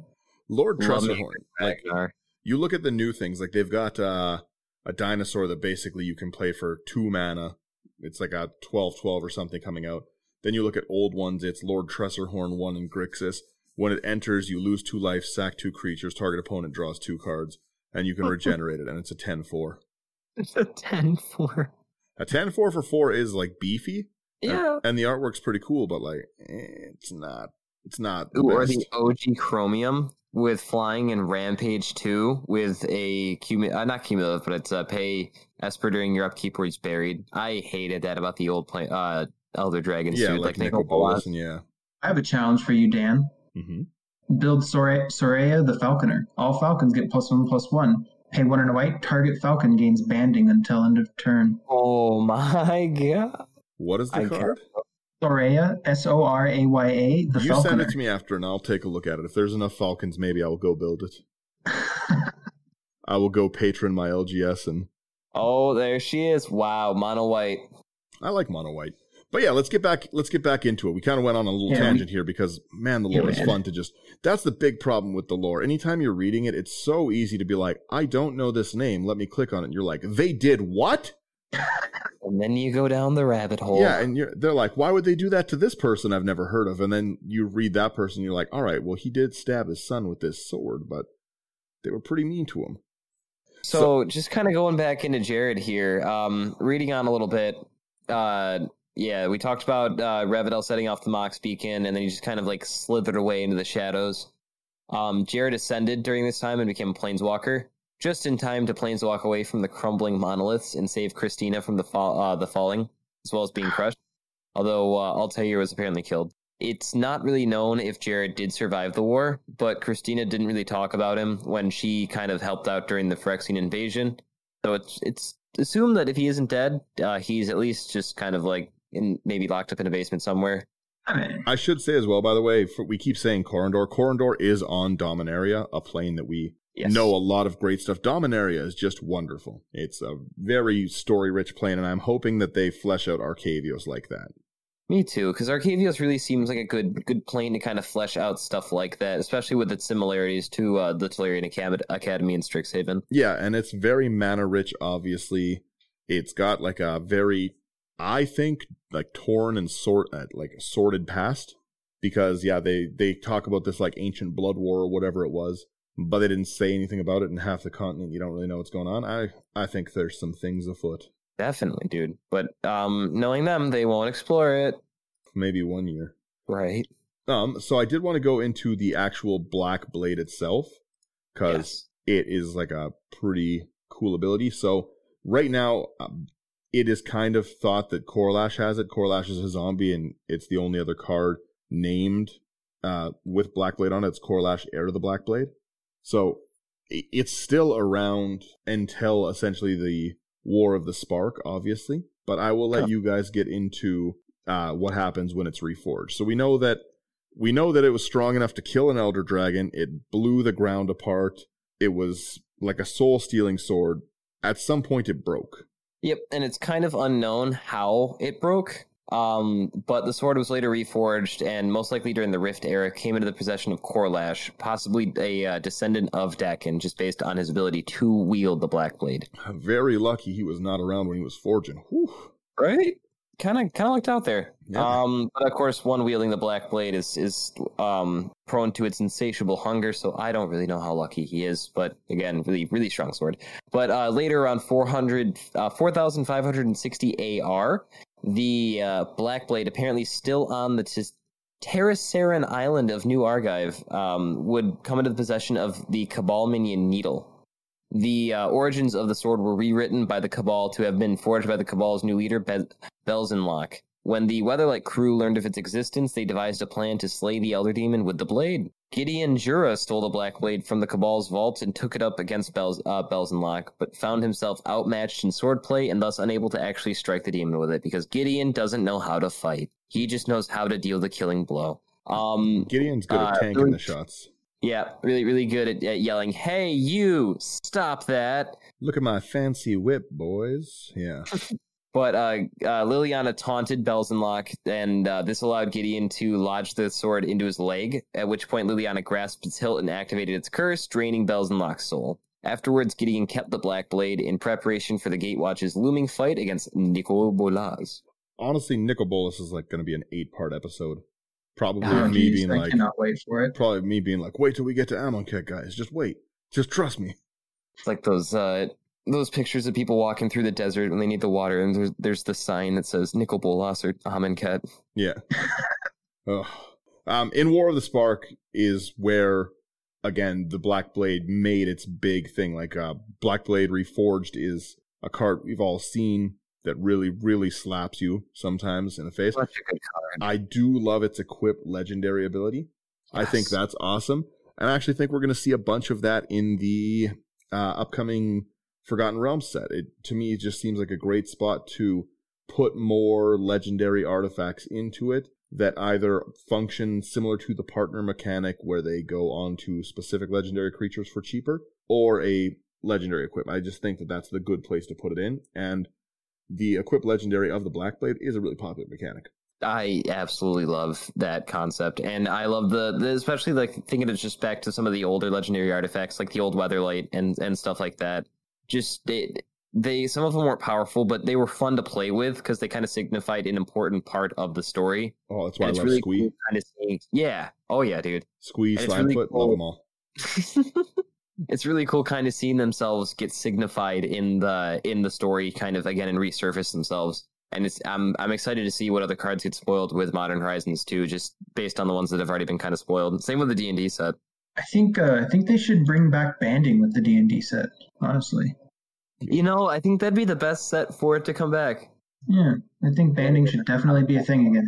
S2: Lord
S1: Love me
S2: Tressorhorn. Like,
S1: Ragnar.
S2: you look at the new things, like they've got uh, a dinosaur that basically you can play for two mana. It's like a twelve twelve or something coming out. Then you look at old ones, it's Lord Tressorhorn one and Grixis. When it enters, you lose two life, sack two creatures, target opponent draws two cards, and you can regenerate it, and it's a ten four.
S1: It's a ten four.
S2: A ten four for four is like beefy.
S1: Yeah.
S2: And, and the artwork's pretty cool, but like, eh, it's not, it's not the
S1: Ooh, or
S2: best.
S1: the O G Chromium with flying and Rampage two with a cumu- uh, not cumulative, but it's a pay Esper during your upkeep where he's buried. I hated that about the old play, uh, Elder Dragons.
S2: Yeah,
S1: dude.
S2: like,
S1: like
S2: Nicol Bolas, and yeah.
S3: I have a challenge for you, Dan.
S2: Mm-hmm.
S3: Build Sor- Soraya the Falconer. All Falcons get plus one, plus one. Pay one and a white. Target Falcon gains banding until end of turn.
S1: Oh my god.
S2: What is the
S1: I
S2: card?
S3: Soraya, S O R A Y A, the
S2: You
S3: Falconer.
S2: send it to me after, and I'll take a look at it. If there's enough Falcons, maybe I will go build it. I will go patron my L G S, and
S1: Oh, there she is. Wow, mono white.
S2: I like mono white. But yeah, let's get back. Let's get back into it. We kind of went on a little
S3: Yeah,
S2: tangent here because man, the
S3: Yeah,
S2: lore
S3: we
S2: is
S3: did.
S2: fun to just. That's the big problem with the lore. Anytime you're reading it, it's so easy to be like, I don't know this name. Let me click on it. And you're like, they did what?
S1: And then you go down the rabbit hole.
S2: Yeah, and you're, they're like, why would they do that to this person I've never heard of? And then you read that person, you're like, all right, well, he did stab his son with this sword, but they were pretty mean to him.
S1: So, just kind of going back into Jared here, um, reading on a little bit. Uh, yeah, we talked about uh, Revendell setting off the Mox Beacon, and then he just kind of like slithered away into the shadows. Um, Jared ascended during this time and became a Planeswalker, just in time to planeswalk away from the crumbling monoliths and save Christina from the fall, uh, the falling, as well as being crushed. Although uh, Altair was apparently killed. It's not really known if Jared did survive the war, but Christina didn't really talk about him when she kind of helped out during the Phyrexian invasion. So it's it's assumed that if he isn't dead, uh, he's at least just kind of like in maybe locked up in a basement somewhere.
S3: I mean,
S2: I should say as well, by the way, for, we keep saying Corondor. Corondor is on Dominaria, a plane that we
S1: Yes.
S2: know a lot of great stuff. Dominaria is just wonderful. It's a very story-rich plane, and I'm hoping that they flesh out Arcavios like that.
S1: Me too, because Arcavios really seems like a good good plane to kind of flesh out stuff like that, especially with its similarities to uh, the Tolarian Acad- Academy and Strixhaven.
S2: Yeah, and it's very mana-rich, obviously. It's got like a very, I think, like torn and sort, uh, like a sorted past. Because, yeah, they, they talk about this like ancient blood war or whatever it was. But they didn't say anything about it in half the continent. You don't really know what's going on. I, I think there's some things afoot.
S1: Definitely, dude. But um, knowing them, they won't explore it.
S2: Maybe one year.
S1: Right.
S2: Um. So I did want to go into the actual Black Blade itself, because
S1: Yes.
S2: it is like a pretty cool ability. So right now, um, it is kind of thought that Korlash has it. Korlash is a zombie, and it's the only other card named uh, with Black Blade on it. It's Korlash, Heir to the Black Blade. So i- it's still around until essentially the War of the Spark, obviously. But I will let
S1: Oh.
S2: you guys get into uh, what happens when it's reforged. So we know that we know that it was strong enough to kill an Elder Dragon. It blew the ground apart. It was like a soul-stealing sword. At some point, it broke.
S1: Yep, and it's kind of unknown how it broke. Um, but the sword was later reforged, and most likely during the Rift era, came into the possession of Korlash, possibly a uh, descendant of Dakin, just based on his ability to wield the Black Blade.
S2: Very lucky he was not around when he was forging. Whew.
S1: Right? Kind of, kind of looked out there.
S2: Yeah.
S1: Um, but of course, one wielding the Black Blade is is um prone to its insatiable hunger. So I don't really know how lucky he is. But again, really, really strong sword. But uh, later, around four hundred, uh, four thousand five hundred sixty A R, the uh, Black Blade, apparently still on the t- Terrasaran island of New Argive, um, would come into the possession of the Cabal minion Needle. The uh, origins of the sword were rewritten by the Cabal to have been forged by the Cabal's new leader, Be- Belzenlock. When the Weatherlight crew learned of its existence, they devised a plan to slay the Elder Demon with the blade. Gideon Jura stole the Black Blade from the Cabal's vault and took it up against Belz- uh, Belzenlock, but found himself outmatched in swordplay and thus unable to actually strike the demon with it, because Gideon doesn't know how to fight. He just knows how to deal the killing blow. Um,
S2: Gideon's good at
S1: Uh,
S2: tanking the shots.
S1: yeah, really, really good at, at yelling, "Hey, you! Stop that!"
S2: Look at my fancy whip, boys. Yeah.
S1: But uh, uh, Liliana taunted Belzenlok, and uh, this allowed Gideon to lodge the sword into his leg, at which point Liliana grasped its hilt and activated its curse, draining Belzenlok's soul. Afterwards, Gideon kept the Black Blade in preparation for the Gatewatch's looming fight against Nicol Bolas.
S2: Honestly, Nicol Bolas is like going to be an eight-part episode. Probably
S3: Oh,
S2: me
S3: geez,
S2: being
S3: I
S2: like,
S3: cannot wait for it.
S2: probably me being like, wait till we get to Amonkhet, guys. Just wait. Just trust me.
S1: It's like those uh, those pictures of people walking through the desert when they need the water, and there's, there's the sign that says Nicol Bolas or Amonkhet.
S2: Yeah. Ugh. Um, in War of the Spark is where, again, the Black Blade made its big thing. Like, uh, Black Blade Reforged is a card we've all seen that really, really slaps you sometimes in the face.
S1: Such a good card.
S2: I do love its equip legendary ability. Yes. I think that's awesome. And I actually think we're going to see a bunch of that in the uh, upcoming Forgotten Realms set. It, to me, it just seems like a great spot to put more legendary artifacts into it that either function similar to the partner mechanic where they go on to specific legendary creatures for cheaper, or a legendary equip. I just think that that's the good place to put it in. And the equip legendary of the Black Blade is a really popular mechanic.
S1: I absolutely love that concept, and I love the, the especially like thinking it just back to some of the older legendary artifacts, like the old Weatherlight and and stuff like that. Just they, they some of them weren't powerful, but they were fun to play with because they kind of signified an important part of the story.
S2: Oh, that's why
S1: and
S2: I
S1: it's
S2: love
S1: really
S2: Squee.
S1: Cool kind of seeing, yeah, oh yeah, dude.
S2: Squee, Slimefoot, really cool. Love them all.
S1: It's really cool kind of seeing themselves get signified in the in the story, kind of again and resurface themselves. And it's I'm I'm excited to see what other cards get spoiled with Modern Horizons too, just based on the ones that have already been kind of spoiled. Same with the D and D set.
S3: I think uh, I think they should bring back banding with the D and D set. Honestly,
S1: you know, I think that'd be the best set for it to come back.
S3: Yeah, I think banding should definitely be a thing again.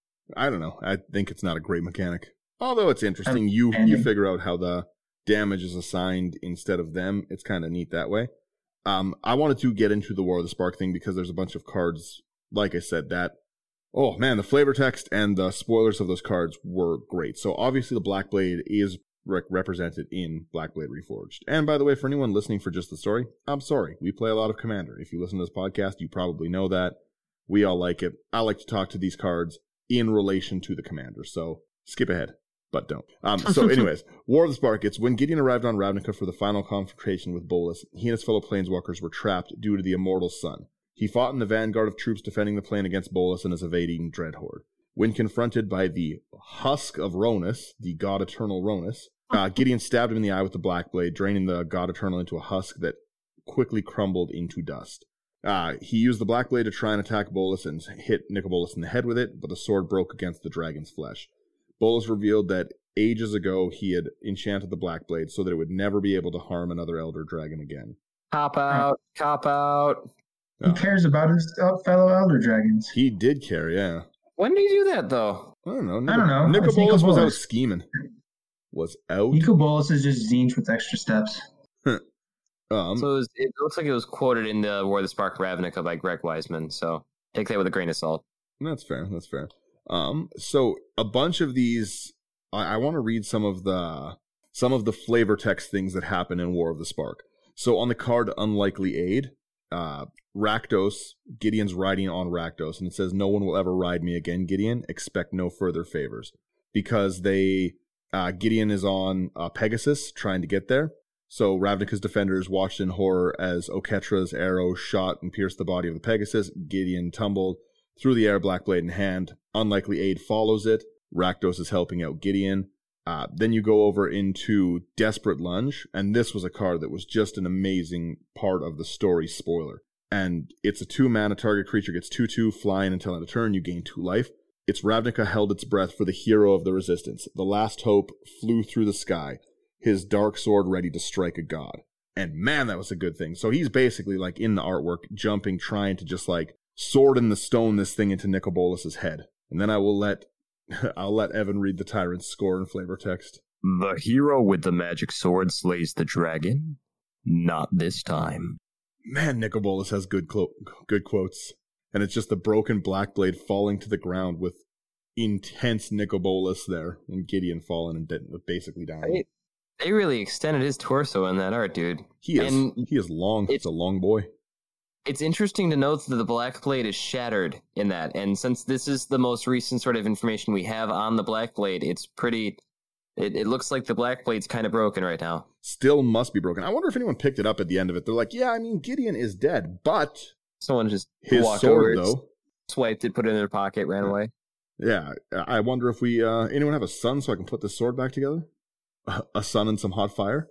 S2: I don't know. I think it's not a great mechanic, although it's interesting.
S3: I
S2: You
S3: banding.
S2: you figure out how the damage is assigned instead of them. It's kind of neat that way. Um, I wanted to get into the War of the Spark thing because there's a bunch of cards, like I said, that, oh man, the flavor text and the spoilers of those cards were great. So obviously the Black Blade is re- represented in Black Blade Reforged. And by the way, for anyone listening for just the story, I'm sorry. We play a lot of Commander. If you listen to this podcast, you probably know that. We all like it. I like to talk to these cards in relation to the Commander. So skip ahead. But don't. Um, so anyways, War of the Spark, it's when Gideon arrived on Ravnica for the final confrontation with Bolas, he and his fellow Planeswalkers were trapped due to the Immortal Sun. He fought in the vanguard of troops defending the plane against Bolas and his evading Dreadhorde. When confronted by the Husk of Ronus, the God Eternal Ronus, uh, Gideon stabbed him in the eye with the Black Blade, draining the God Eternal into a husk that quickly crumbled into dust. Uh, he used the Black Blade to try and attack Bolas and hit Nicol Bolas in the head with it, but the sword broke against the dragon's flesh. Bolas revealed that ages ago he had enchanted the Black Blade so that it would never be able to harm another Elder Dragon again.
S1: Cop out, cop out.
S3: Who uh, cares about his fellow Elder Dragons?
S2: He did care, yeah.
S1: When did he do that, though?
S2: I don't know.
S3: Nic- I don't know.
S2: Nicol Bolas was out scheming. Was out?
S3: Nicol Bolas is just Tzeentch with extra steps.
S2: um,
S1: so it, was, it looks like it was quoted in the War of the Spark Ravnica by Greg Wiseman, so take that with a grain of salt.
S2: That's fair, that's fair. Um, so a bunch of these, I, I want to read some of the some of the flavor text things that happen in War of the Spark. So on the card Unlikely Aid, uh, Rakdos, Gideon's riding on Rakdos, and it says, "No one will ever ride me again, Gideon. Expect no further favors." Because they, uh, Gideon is on uh, Pegasus trying to get there. So Ravnica's defenders watched in horror as Oketra's arrow shot and pierced the body of the Pegasus. Gideon tumbled through the air, Black Blade in hand. Unlikely Aid follows it. Rakdos is helping out Gideon. Uh, then you go over into Desperate Lunge, and this was a card that was just an amazing part of the story spoiler. And it's a two-mana, target creature gets two two, flying until end of turn, you gain two life. It's Ravnica held its breath for the hero of the resistance. The last hope flew through the sky, his dark sword ready to strike a god. And man, that was a good thing. So he's basically like in the artwork, jumping, trying to just like sword in the stone this thing into Nicol Bolas's head. And then I will let I'll let Evan read the Tyrant's score and flavor text.
S1: The hero with the magic sword slays the dragon. Not this time.
S2: Man, Nicol Bolas has good clo- good quotes. And it's just the broken Black Blade falling to the ground with intense Nicol Bolas there, and Gideon falling and dead, basically dying.
S1: They, they really extended his torso in that art, dude.
S2: He is
S1: and
S2: he is long. It's a long boy.
S1: It's interesting to note that the Black Blade is shattered in that, and since this is the most recent sort of information we have on the Black Blade, it's pretty. It, it looks like the Black Blade's kind of broken right now.
S2: Still must be broken. I wonder if anyone picked it up at the end of it. They're like, yeah, I mean, Gideon is dead, but
S1: someone just
S2: his
S1: walked
S2: sword,
S1: over,
S2: though,
S1: swiped it, put it in their pocket, ran away.
S2: Yeah, I wonder if we uh, anyone have a son so I can put this sword back together. A son and some hot fire.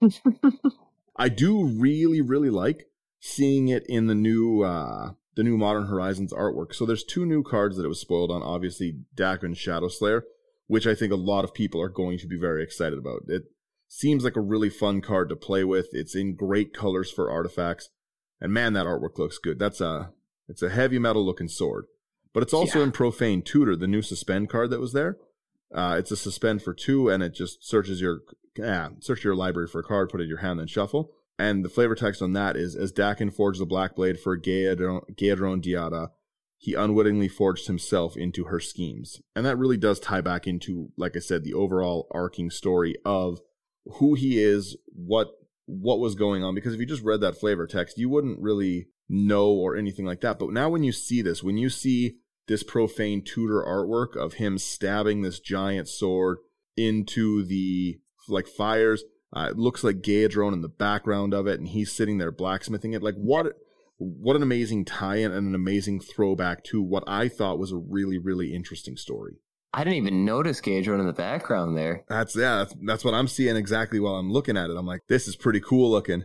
S2: I do really, really like seeing it in the new uh, the new Modern Horizons artwork. So there's two new cards that it was spoiled on. Obviously, Daken Shadowslayer, which I think a lot of people are going to be very excited about. It seems like a really fun card to play with. It's in great colors for artifacts, and man, that artwork looks good. That's a it's a heavy metal looking sword, but it's also
S1: Yeah.
S2: in Profane Tutor, the new suspend card that was there. Uh, it's a suspend for two, and it just searches your yeah, search your library for a card, put it in your hand, then shuffle. And the flavor text on that is, as Daken forged the Black Blade for Gaedron Diada, he unwittingly forged himself into her schemes. And that really does tie back into, like I said, the overall arcing story of who he is, what what was going on. Because if you just read that flavor text, you wouldn't really know or anything like that. But now when you see this, when you see this Profane Tutor artwork of him stabbing this giant sword into the like fires, uh, it looks like Gaedron in the background of it, and he's sitting there blacksmithing it. Like what, what an amazing tie-in and an amazing throwback to what I thought was a really, really interesting story.
S1: I didn't even notice Gaedron in the background there.
S2: That's yeah, that's, that's what I'm seeing exactly while I'm looking at it. I'm like, this is pretty cool looking.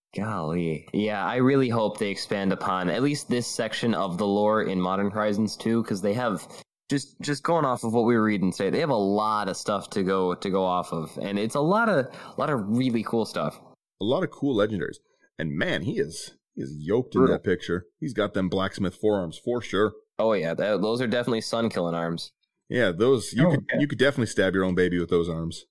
S1: Golly. Yeah, I really hope they expand upon at least this section of the lore in Modern Horizons two, because they have just just going off of what we were reading today, they have a lot of stuff to go to go off of, and it's a lot of a lot of really cool stuff.
S2: A lot of cool legendaries. And man, he is he is yoked in
S1: Brutal.
S2: that picture. He's got them blacksmith forearms for sure.
S1: Oh yeah, that, those are definitely sun killing arms.
S2: Yeah, those you
S3: Oh,
S2: could
S3: okay.
S2: you could definitely stab your own baby with those arms.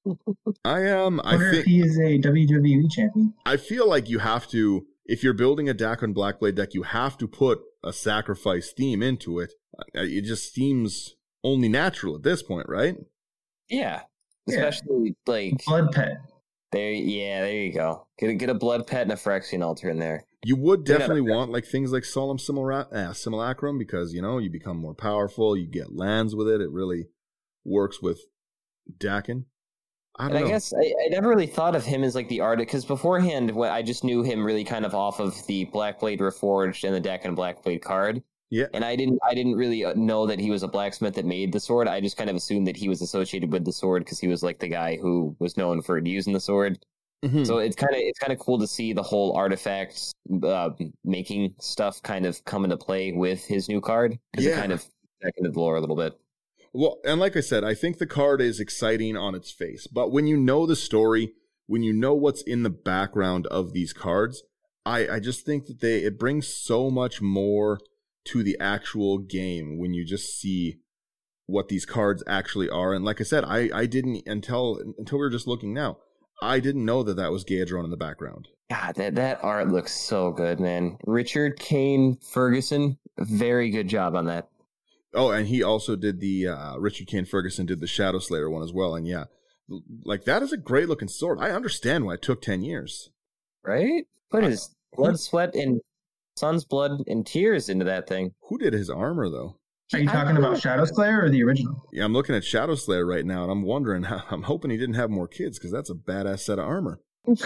S2: I am um,
S3: I
S2: I
S3: wonder if
S2: think
S3: he is a W W E champion.
S2: I feel like you have to, if you're building a Daken Blackblade deck, you have to put a sacrifice theme into it. Uh, It just seems only natural at this point, right?
S1: Yeah,
S3: Yeah.
S1: especially like
S3: Blood pet.
S1: there. Yeah, there you go. Get a, get a blood pet and a Phyrexian altar in there.
S2: You would
S1: Yeah.
S2: definitely want like things like Solemn Simula- uh, Simulacrum because, you know, you become more powerful, you get lands with it. It really works with Daken. I don't
S1: And I
S2: know.
S1: guess I, I never really thought of him as like the artist, because beforehand, when I just knew him really kind of off of the Blackblade Reforged and the Daken Blackblade card.
S2: Yeah.
S1: And I didn't, I didn't really know that he was a blacksmith that made the sword. I just kind of assumed that he was associated with the sword because he was like the guy who was known for using the sword.
S2: Mhm.
S1: So it's kind of, it's kind of cool to see the whole artifact uh, making stuff kind of come into play with his new card, because
S2: Yeah.
S1: it kind of back into the lore a little bit.
S2: Well, and like I said, I think the card is exciting on its face, but when you know the story, when you know what's in the background of these cards, I, I just think that they it brings so much more to the actual game when you just see what these cards actually are. And like I said, I, I didn't until until we were just looking now, I didn't know that that was Gaedron in the background.
S1: God, that, that art looks so good, man. Richard Kane Ferguson, very good job on that.
S2: Oh, and he also did the uh, Richard Kane Ferguson did the Shadowslayer one as well. And yeah, like that is a great looking sword. I understand why it took ten years.
S1: Right? Put his blood, sweat, and son's blood and tears into that thing.
S2: Who did his armor though?
S3: Are you
S1: I
S3: talking
S1: don't
S3: about Shadowslayer or the original?
S2: Yeah, I'm looking at Shadowslayer right now, and I'm wondering, how, I'm hoping he didn't have more kids, because that's a badass set of armor.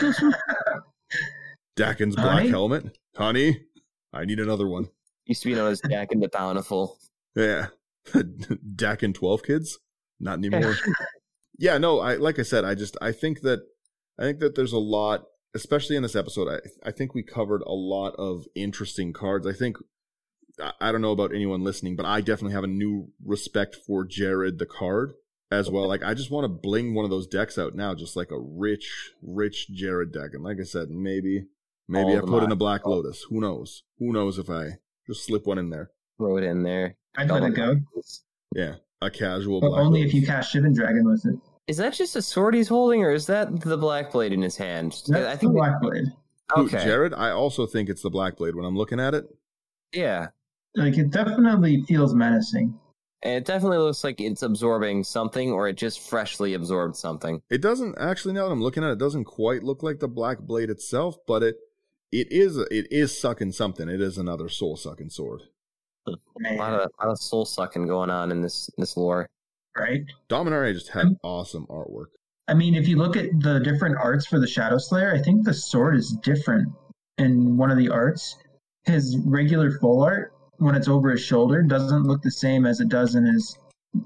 S2: Daken's black
S3: Honey?
S2: helmet. Honey, I need another one.
S1: Used to be known as Daken the Bountiful.
S2: Yeah. Daken twelve kids? Not anymore. Yeah, no, I like I said, I just, I think that, I think that there's a lot, especially in this episode, I, I think we covered a lot of interesting cards. I think, I, I don't know about anyone listening, but I definitely have a new respect for Jared the card as well. Like, I just want to bling one of those decks out now, just like a rich, rich Jared deck. And like I said, maybe, maybe
S1: All
S2: I
S1: the
S2: put in a
S1: mod-
S2: Black Lotus. Who knows? Who knows if I just slip one in there?
S1: Throw it in there.
S3: I'd let it go,
S2: Yeah, a casual
S3: but
S2: Black
S3: only
S2: Lotus.
S3: if you cast Shivan Dragon with it.
S1: Is that just a sword he's holding, or is that the black blade in his hand?
S3: That's
S1: I think.
S3: the Black Blade.
S2: Who,
S1: Okay.
S2: Jared, I also think it's the Black Blade when I'm looking at it.
S1: Yeah.
S3: Like it definitely feels menacing.
S1: And it definitely looks like it's absorbing something, or it just freshly absorbed something.
S2: It doesn't actually, now that I'm looking at it, it doesn't quite look like the Black Blade itself, but it it is it is sucking something. It is another soul sucking sword.
S1: A lot of, a lot of soul sucking going on in this this lore.
S3: Right?
S2: Dominaria just had awesome artwork.
S3: I mean, if you look at the different arts for the Shadow Slayer, I think the sword is different in one of the arts. His regular full art, when it's over his shoulder, doesn't look the same as it does in his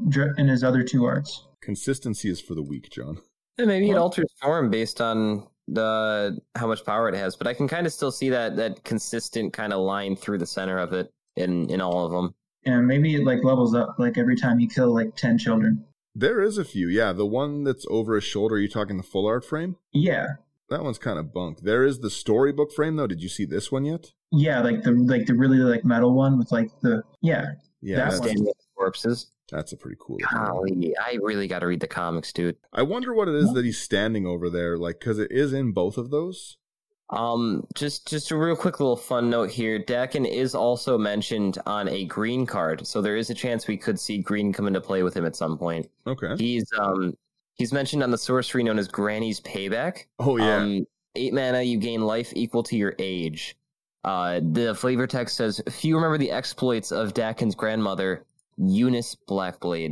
S3: in his other two arts.
S2: Consistency is for the weak, John.
S1: Yeah, maybe it alters form based on the how much power it has, but I can kind of still see that that consistent kind of line through the center of it in in all of them.
S3: And maybe it like levels up like every time you kill like ten children.
S2: There is a few, yeah. The one that's over his shoulder, are you talking the full art frame?
S3: Yeah.
S2: That one's kind of bunk. There is the storybook frame, though. Did you see this one yet?
S3: Yeah, like the like the really like metal one with like the yeah.
S2: Yeah,
S3: that
S1: Standing with corpses.
S2: That's a pretty cool.
S1: Golly, I really got to read the comics, dude.
S2: I wonder what it is that he's standing over there, like, because it is in both of those.
S1: Um, just just a real quick little fun note here. Dakin is also mentioned on a green card, so there is a chance we could see green come into play with him at some point.
S2: Okay.
S1: He's um he's mentioned on the sorcery known as Granny's Payback.
S2: Oh yeah.
S1: Um, eight mana, you gain life equal to your age. Uh, the flavor text says, "Few remember the exploits of Dakin's grandmother, Eunice Blackblade."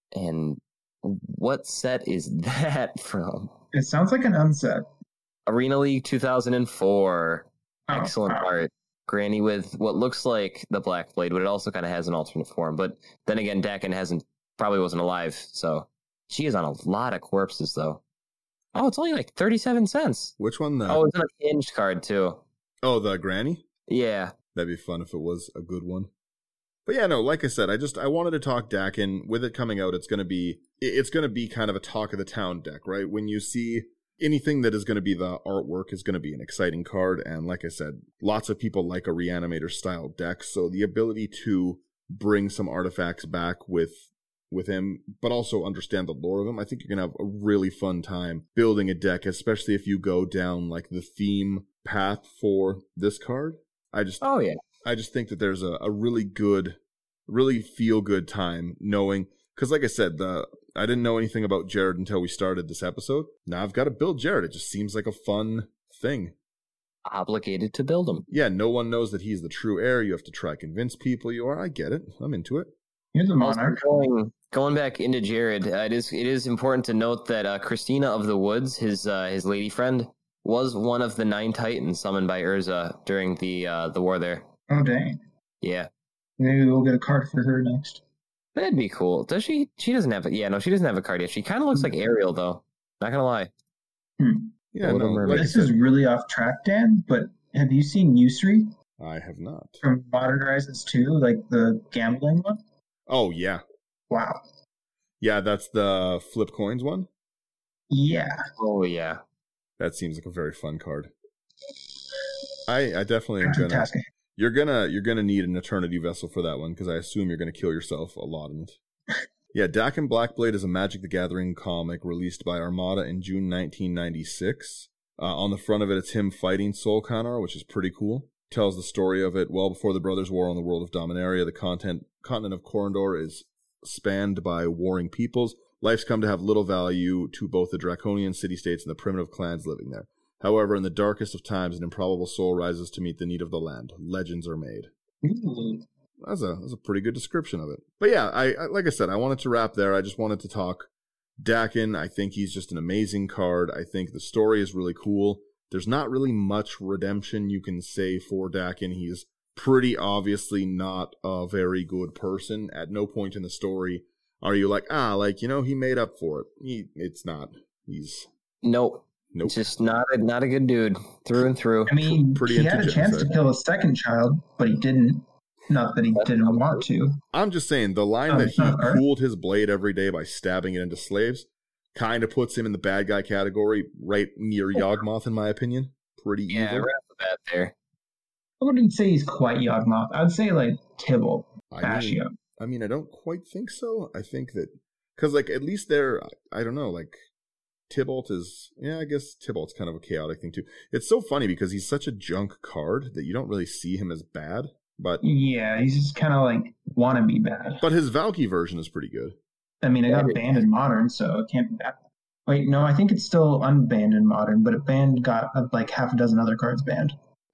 S1: And what set is that from?
S3: It sounds like an unset.
S1: Arena League two thousand four.
S3: Oh,
S1: Excellent
S3: wow.
S1: art. Granny with what looks like the Black Blade, but it also kind of has an alternate form. But then again, Dakin hasn't probably wasn't alive, so she is on a lot of corpses though. Oh, it's only like thirty-seven cents.
S2: Which one? The...
S1: Oh, it's on a hinged card too.
S2: Oh, the Granny?
S1: Yeah.
S2: That'd be fun if it was a good one. But yeah, no, like I said, I just I wanted to talk Dakin. With it coming out, it's gonna be it's gonna be kind of a talk of the town deck, right? When you see anything that is going to be the artwork is going to be an exciting card. And like I said, lots of people like a Reanimator style deck. So the ability to bring some artifacts back with with him, but also understand the lore of him, I think you're going to have a really fun time building a deck, especially if you go down like the theme path for this card. I just,
S1: Oh yeah.
S2: I just think that there's a, a really good, really feel good time knowing, because like I said, the I didn't know anything about Jared until we started this episode. Now I've got to build Jared. It just seems like a fun thing.
S1: Obligated to build him.
S2: Yeah, no one knows that he's the true heir. You have to try convince people you are. I get it. I'm into it.
S3: Here's a
S1: Also,
S3: monarch.
S1: going, going back into Jared, uh, it is it is important to note that uh, Christina of the Woods, his uh, his lady friend, was one of the nine titans summoned by Urza during the uh, the war there.
S3: Oh dang.
S1: Yeah.
S3: Maybe we'll get a card for her next.
S1: That'd be cool. Does she? She doesn't have a. Yeah, no, she doesn't have a card yet. She kind of looks like Ariel, though. Not gonna lie.
S3: Hmm.
S2: Yeah,
S1: Little
S2: no,
S1: Mermaid.
S2: like I
S3: This is
S2: said,
S3: really off track, Dan, but have you seen Yusri
S2: I have not.
S3: from Modern Horizons two, like the gambling one?
S2: Oh, yeah.
S3: Wow.
S2: Yeah, that's the flip coins one.
S3: Yeah.
S1: Oh yeah.
S2: That seems like a very fun card. I I definitely am gonna.
S3: Fantastic.
S2: You're gonna you're gonna need an Eternity Vessel for that one, because I assume you're gonna kill yourself a lot in it. Yeah, Dakin Blackblade is a Magic the Gathering comic released by Armada in June nineteen ninety-six. Uh, on the front of it, it's him fighting Soul Kanar, which is pretty cool. Tells the story of it well before the Brothers' War on the world of Dominaria. The content, continent of Corondor is spanned by warring peoples. Life's come to have little value to both the draconian city-states and the primitive clans living there. However, in the darkest of times, an improbable soul rises to meet the need of the land. Legends are made.
S3: Ooh.
S2: That's a that's a pretty good description of it. But yeah, I, I like I said, I wanted to wrap there. I just wanted to talk Dakin. I think he's just an amazing card. I think the story is really cool. There's not really much redemption you can say for Dakin. He's pretty obviously not a very good person. At no point in the story are you like, ah, like, you know, he made up for it. He, it's not. He's
S1: Nope.
S2: nope.
S1: Just not a not a good dude through and through.
S3: I mean,
S2: Pretty
S3: he had a
S2: into
S3: chance to
S2: genocide.
S3: kill a second child, but he didn't. Not that he didn't want to.
S2: I'm just saying the line
S3: Oh,
S2: that
S3: it's
S2: he
S3: not art?
S2: cooled his blade every day by stabbing it into slaves kind of puts him in the bad guy category, right near Yawgmoth, in my opinion. Pretty
S1: Yeah,
S2: evil.
S1: right off the bat there.
S3: I wouldn't say he's quite Yawgmoth. I'd say like Tybalt,
S2: I
S3: Ashio.
S2: mean, I mean, I don't quite think so. I think that because, like, at least there, I don't know, like Tybalt is, yeah, I guess Tybalt's kind of a chaotic thing too. It's so funny because he's such a junk card that you don't really see him as bad, but
S3: Yeah, he's just kind of like wanna be bad.
S2: but his Valky version is pretty good.
S3: I mean, it got banned in Modern, so it can't be bad. Wait, no, I think it's still unbanned in Modern, but it banned got uh, like half a dozen other cards banned.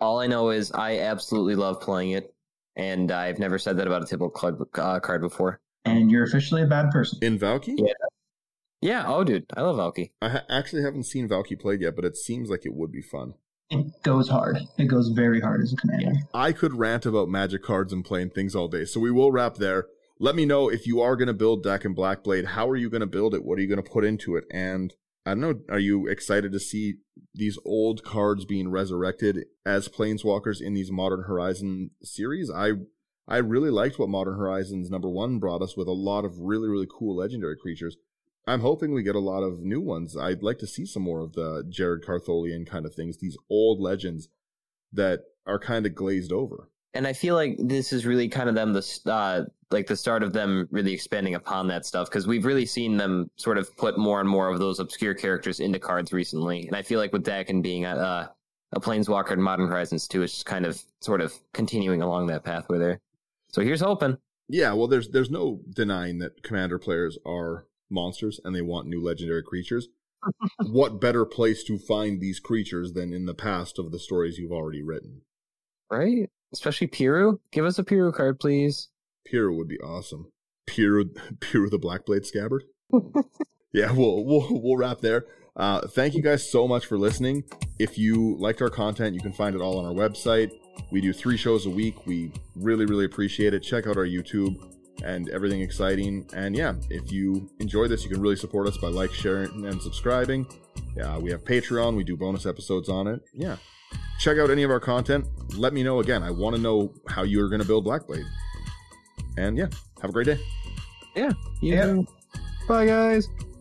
S1: All I know is I absolutely love playing it, and I've never said that about a typical club, uh, card before.
S3: And you're officially a bad person.
S2: In Valky?
S1: Yeah. Yeah, oh, dude, I love Valky.
S2: I ha- actually haven't seen Valky played yet, but it seems like it would be fun.
S3: It goes hard. It goes very hard as a commander.
S2: I could rant about Magic cards and playing things all day, so we will wrap there. Let me know if you are going to build deck in Blackblade. How are you going to build it? What are you going to put into it? And I don't know, are you excited to see these old cards being resurrected as Planeswalkers in these Modern Horizon series? I I really liked what Modern Horizons number one brought us with a lot of really, really cool legendary creatures. I'm hoping we get a lot of new ones. I'd like to see some more of the Jared Cartholian kind of things, these old legends that are kind of glazed over.
S1: And I feel like this is really kind of them, the uh, like the start of them really expanding upon that stuff, because we've really seen them sort of put more and more of those obscure characters into cards recently. And I feel like with Dakin being a, uh, a Planeswalker in Modern Horizons two, it's just kind of sort of continuing along that pathway there. So here's hoping.
S2: Yeah, well, there's there's no denying that Commander players are monsters and they want new legendary creatures. What better place to find these creatures than in the past of the stories you've already written?
S1: Right? Especially Piru. Give us a Piru card, please.
S2: Piru would be awesome. Piru, Piru the Blackblade Scabbard. Yeah, we'll, we'll we'll wrap there. Uh, thank you guys so much for listening. If you liked our content, you can find it all on our website. We do three shows a week. We really, really appreciate it. Check out our YouTube and everything exciting. And yeah, if you enjoy this, you can really support us by like, sharing, and subscribing. Yeah, we have Patreon. We do bonus episodes on it. Yeah. Check out any of our content. Let me know again. I want to know how you're going to build Blackblade. And yeah, have a great day.
S1: Yeah. You
S3: Yeah.
S1: too. Bye, guys.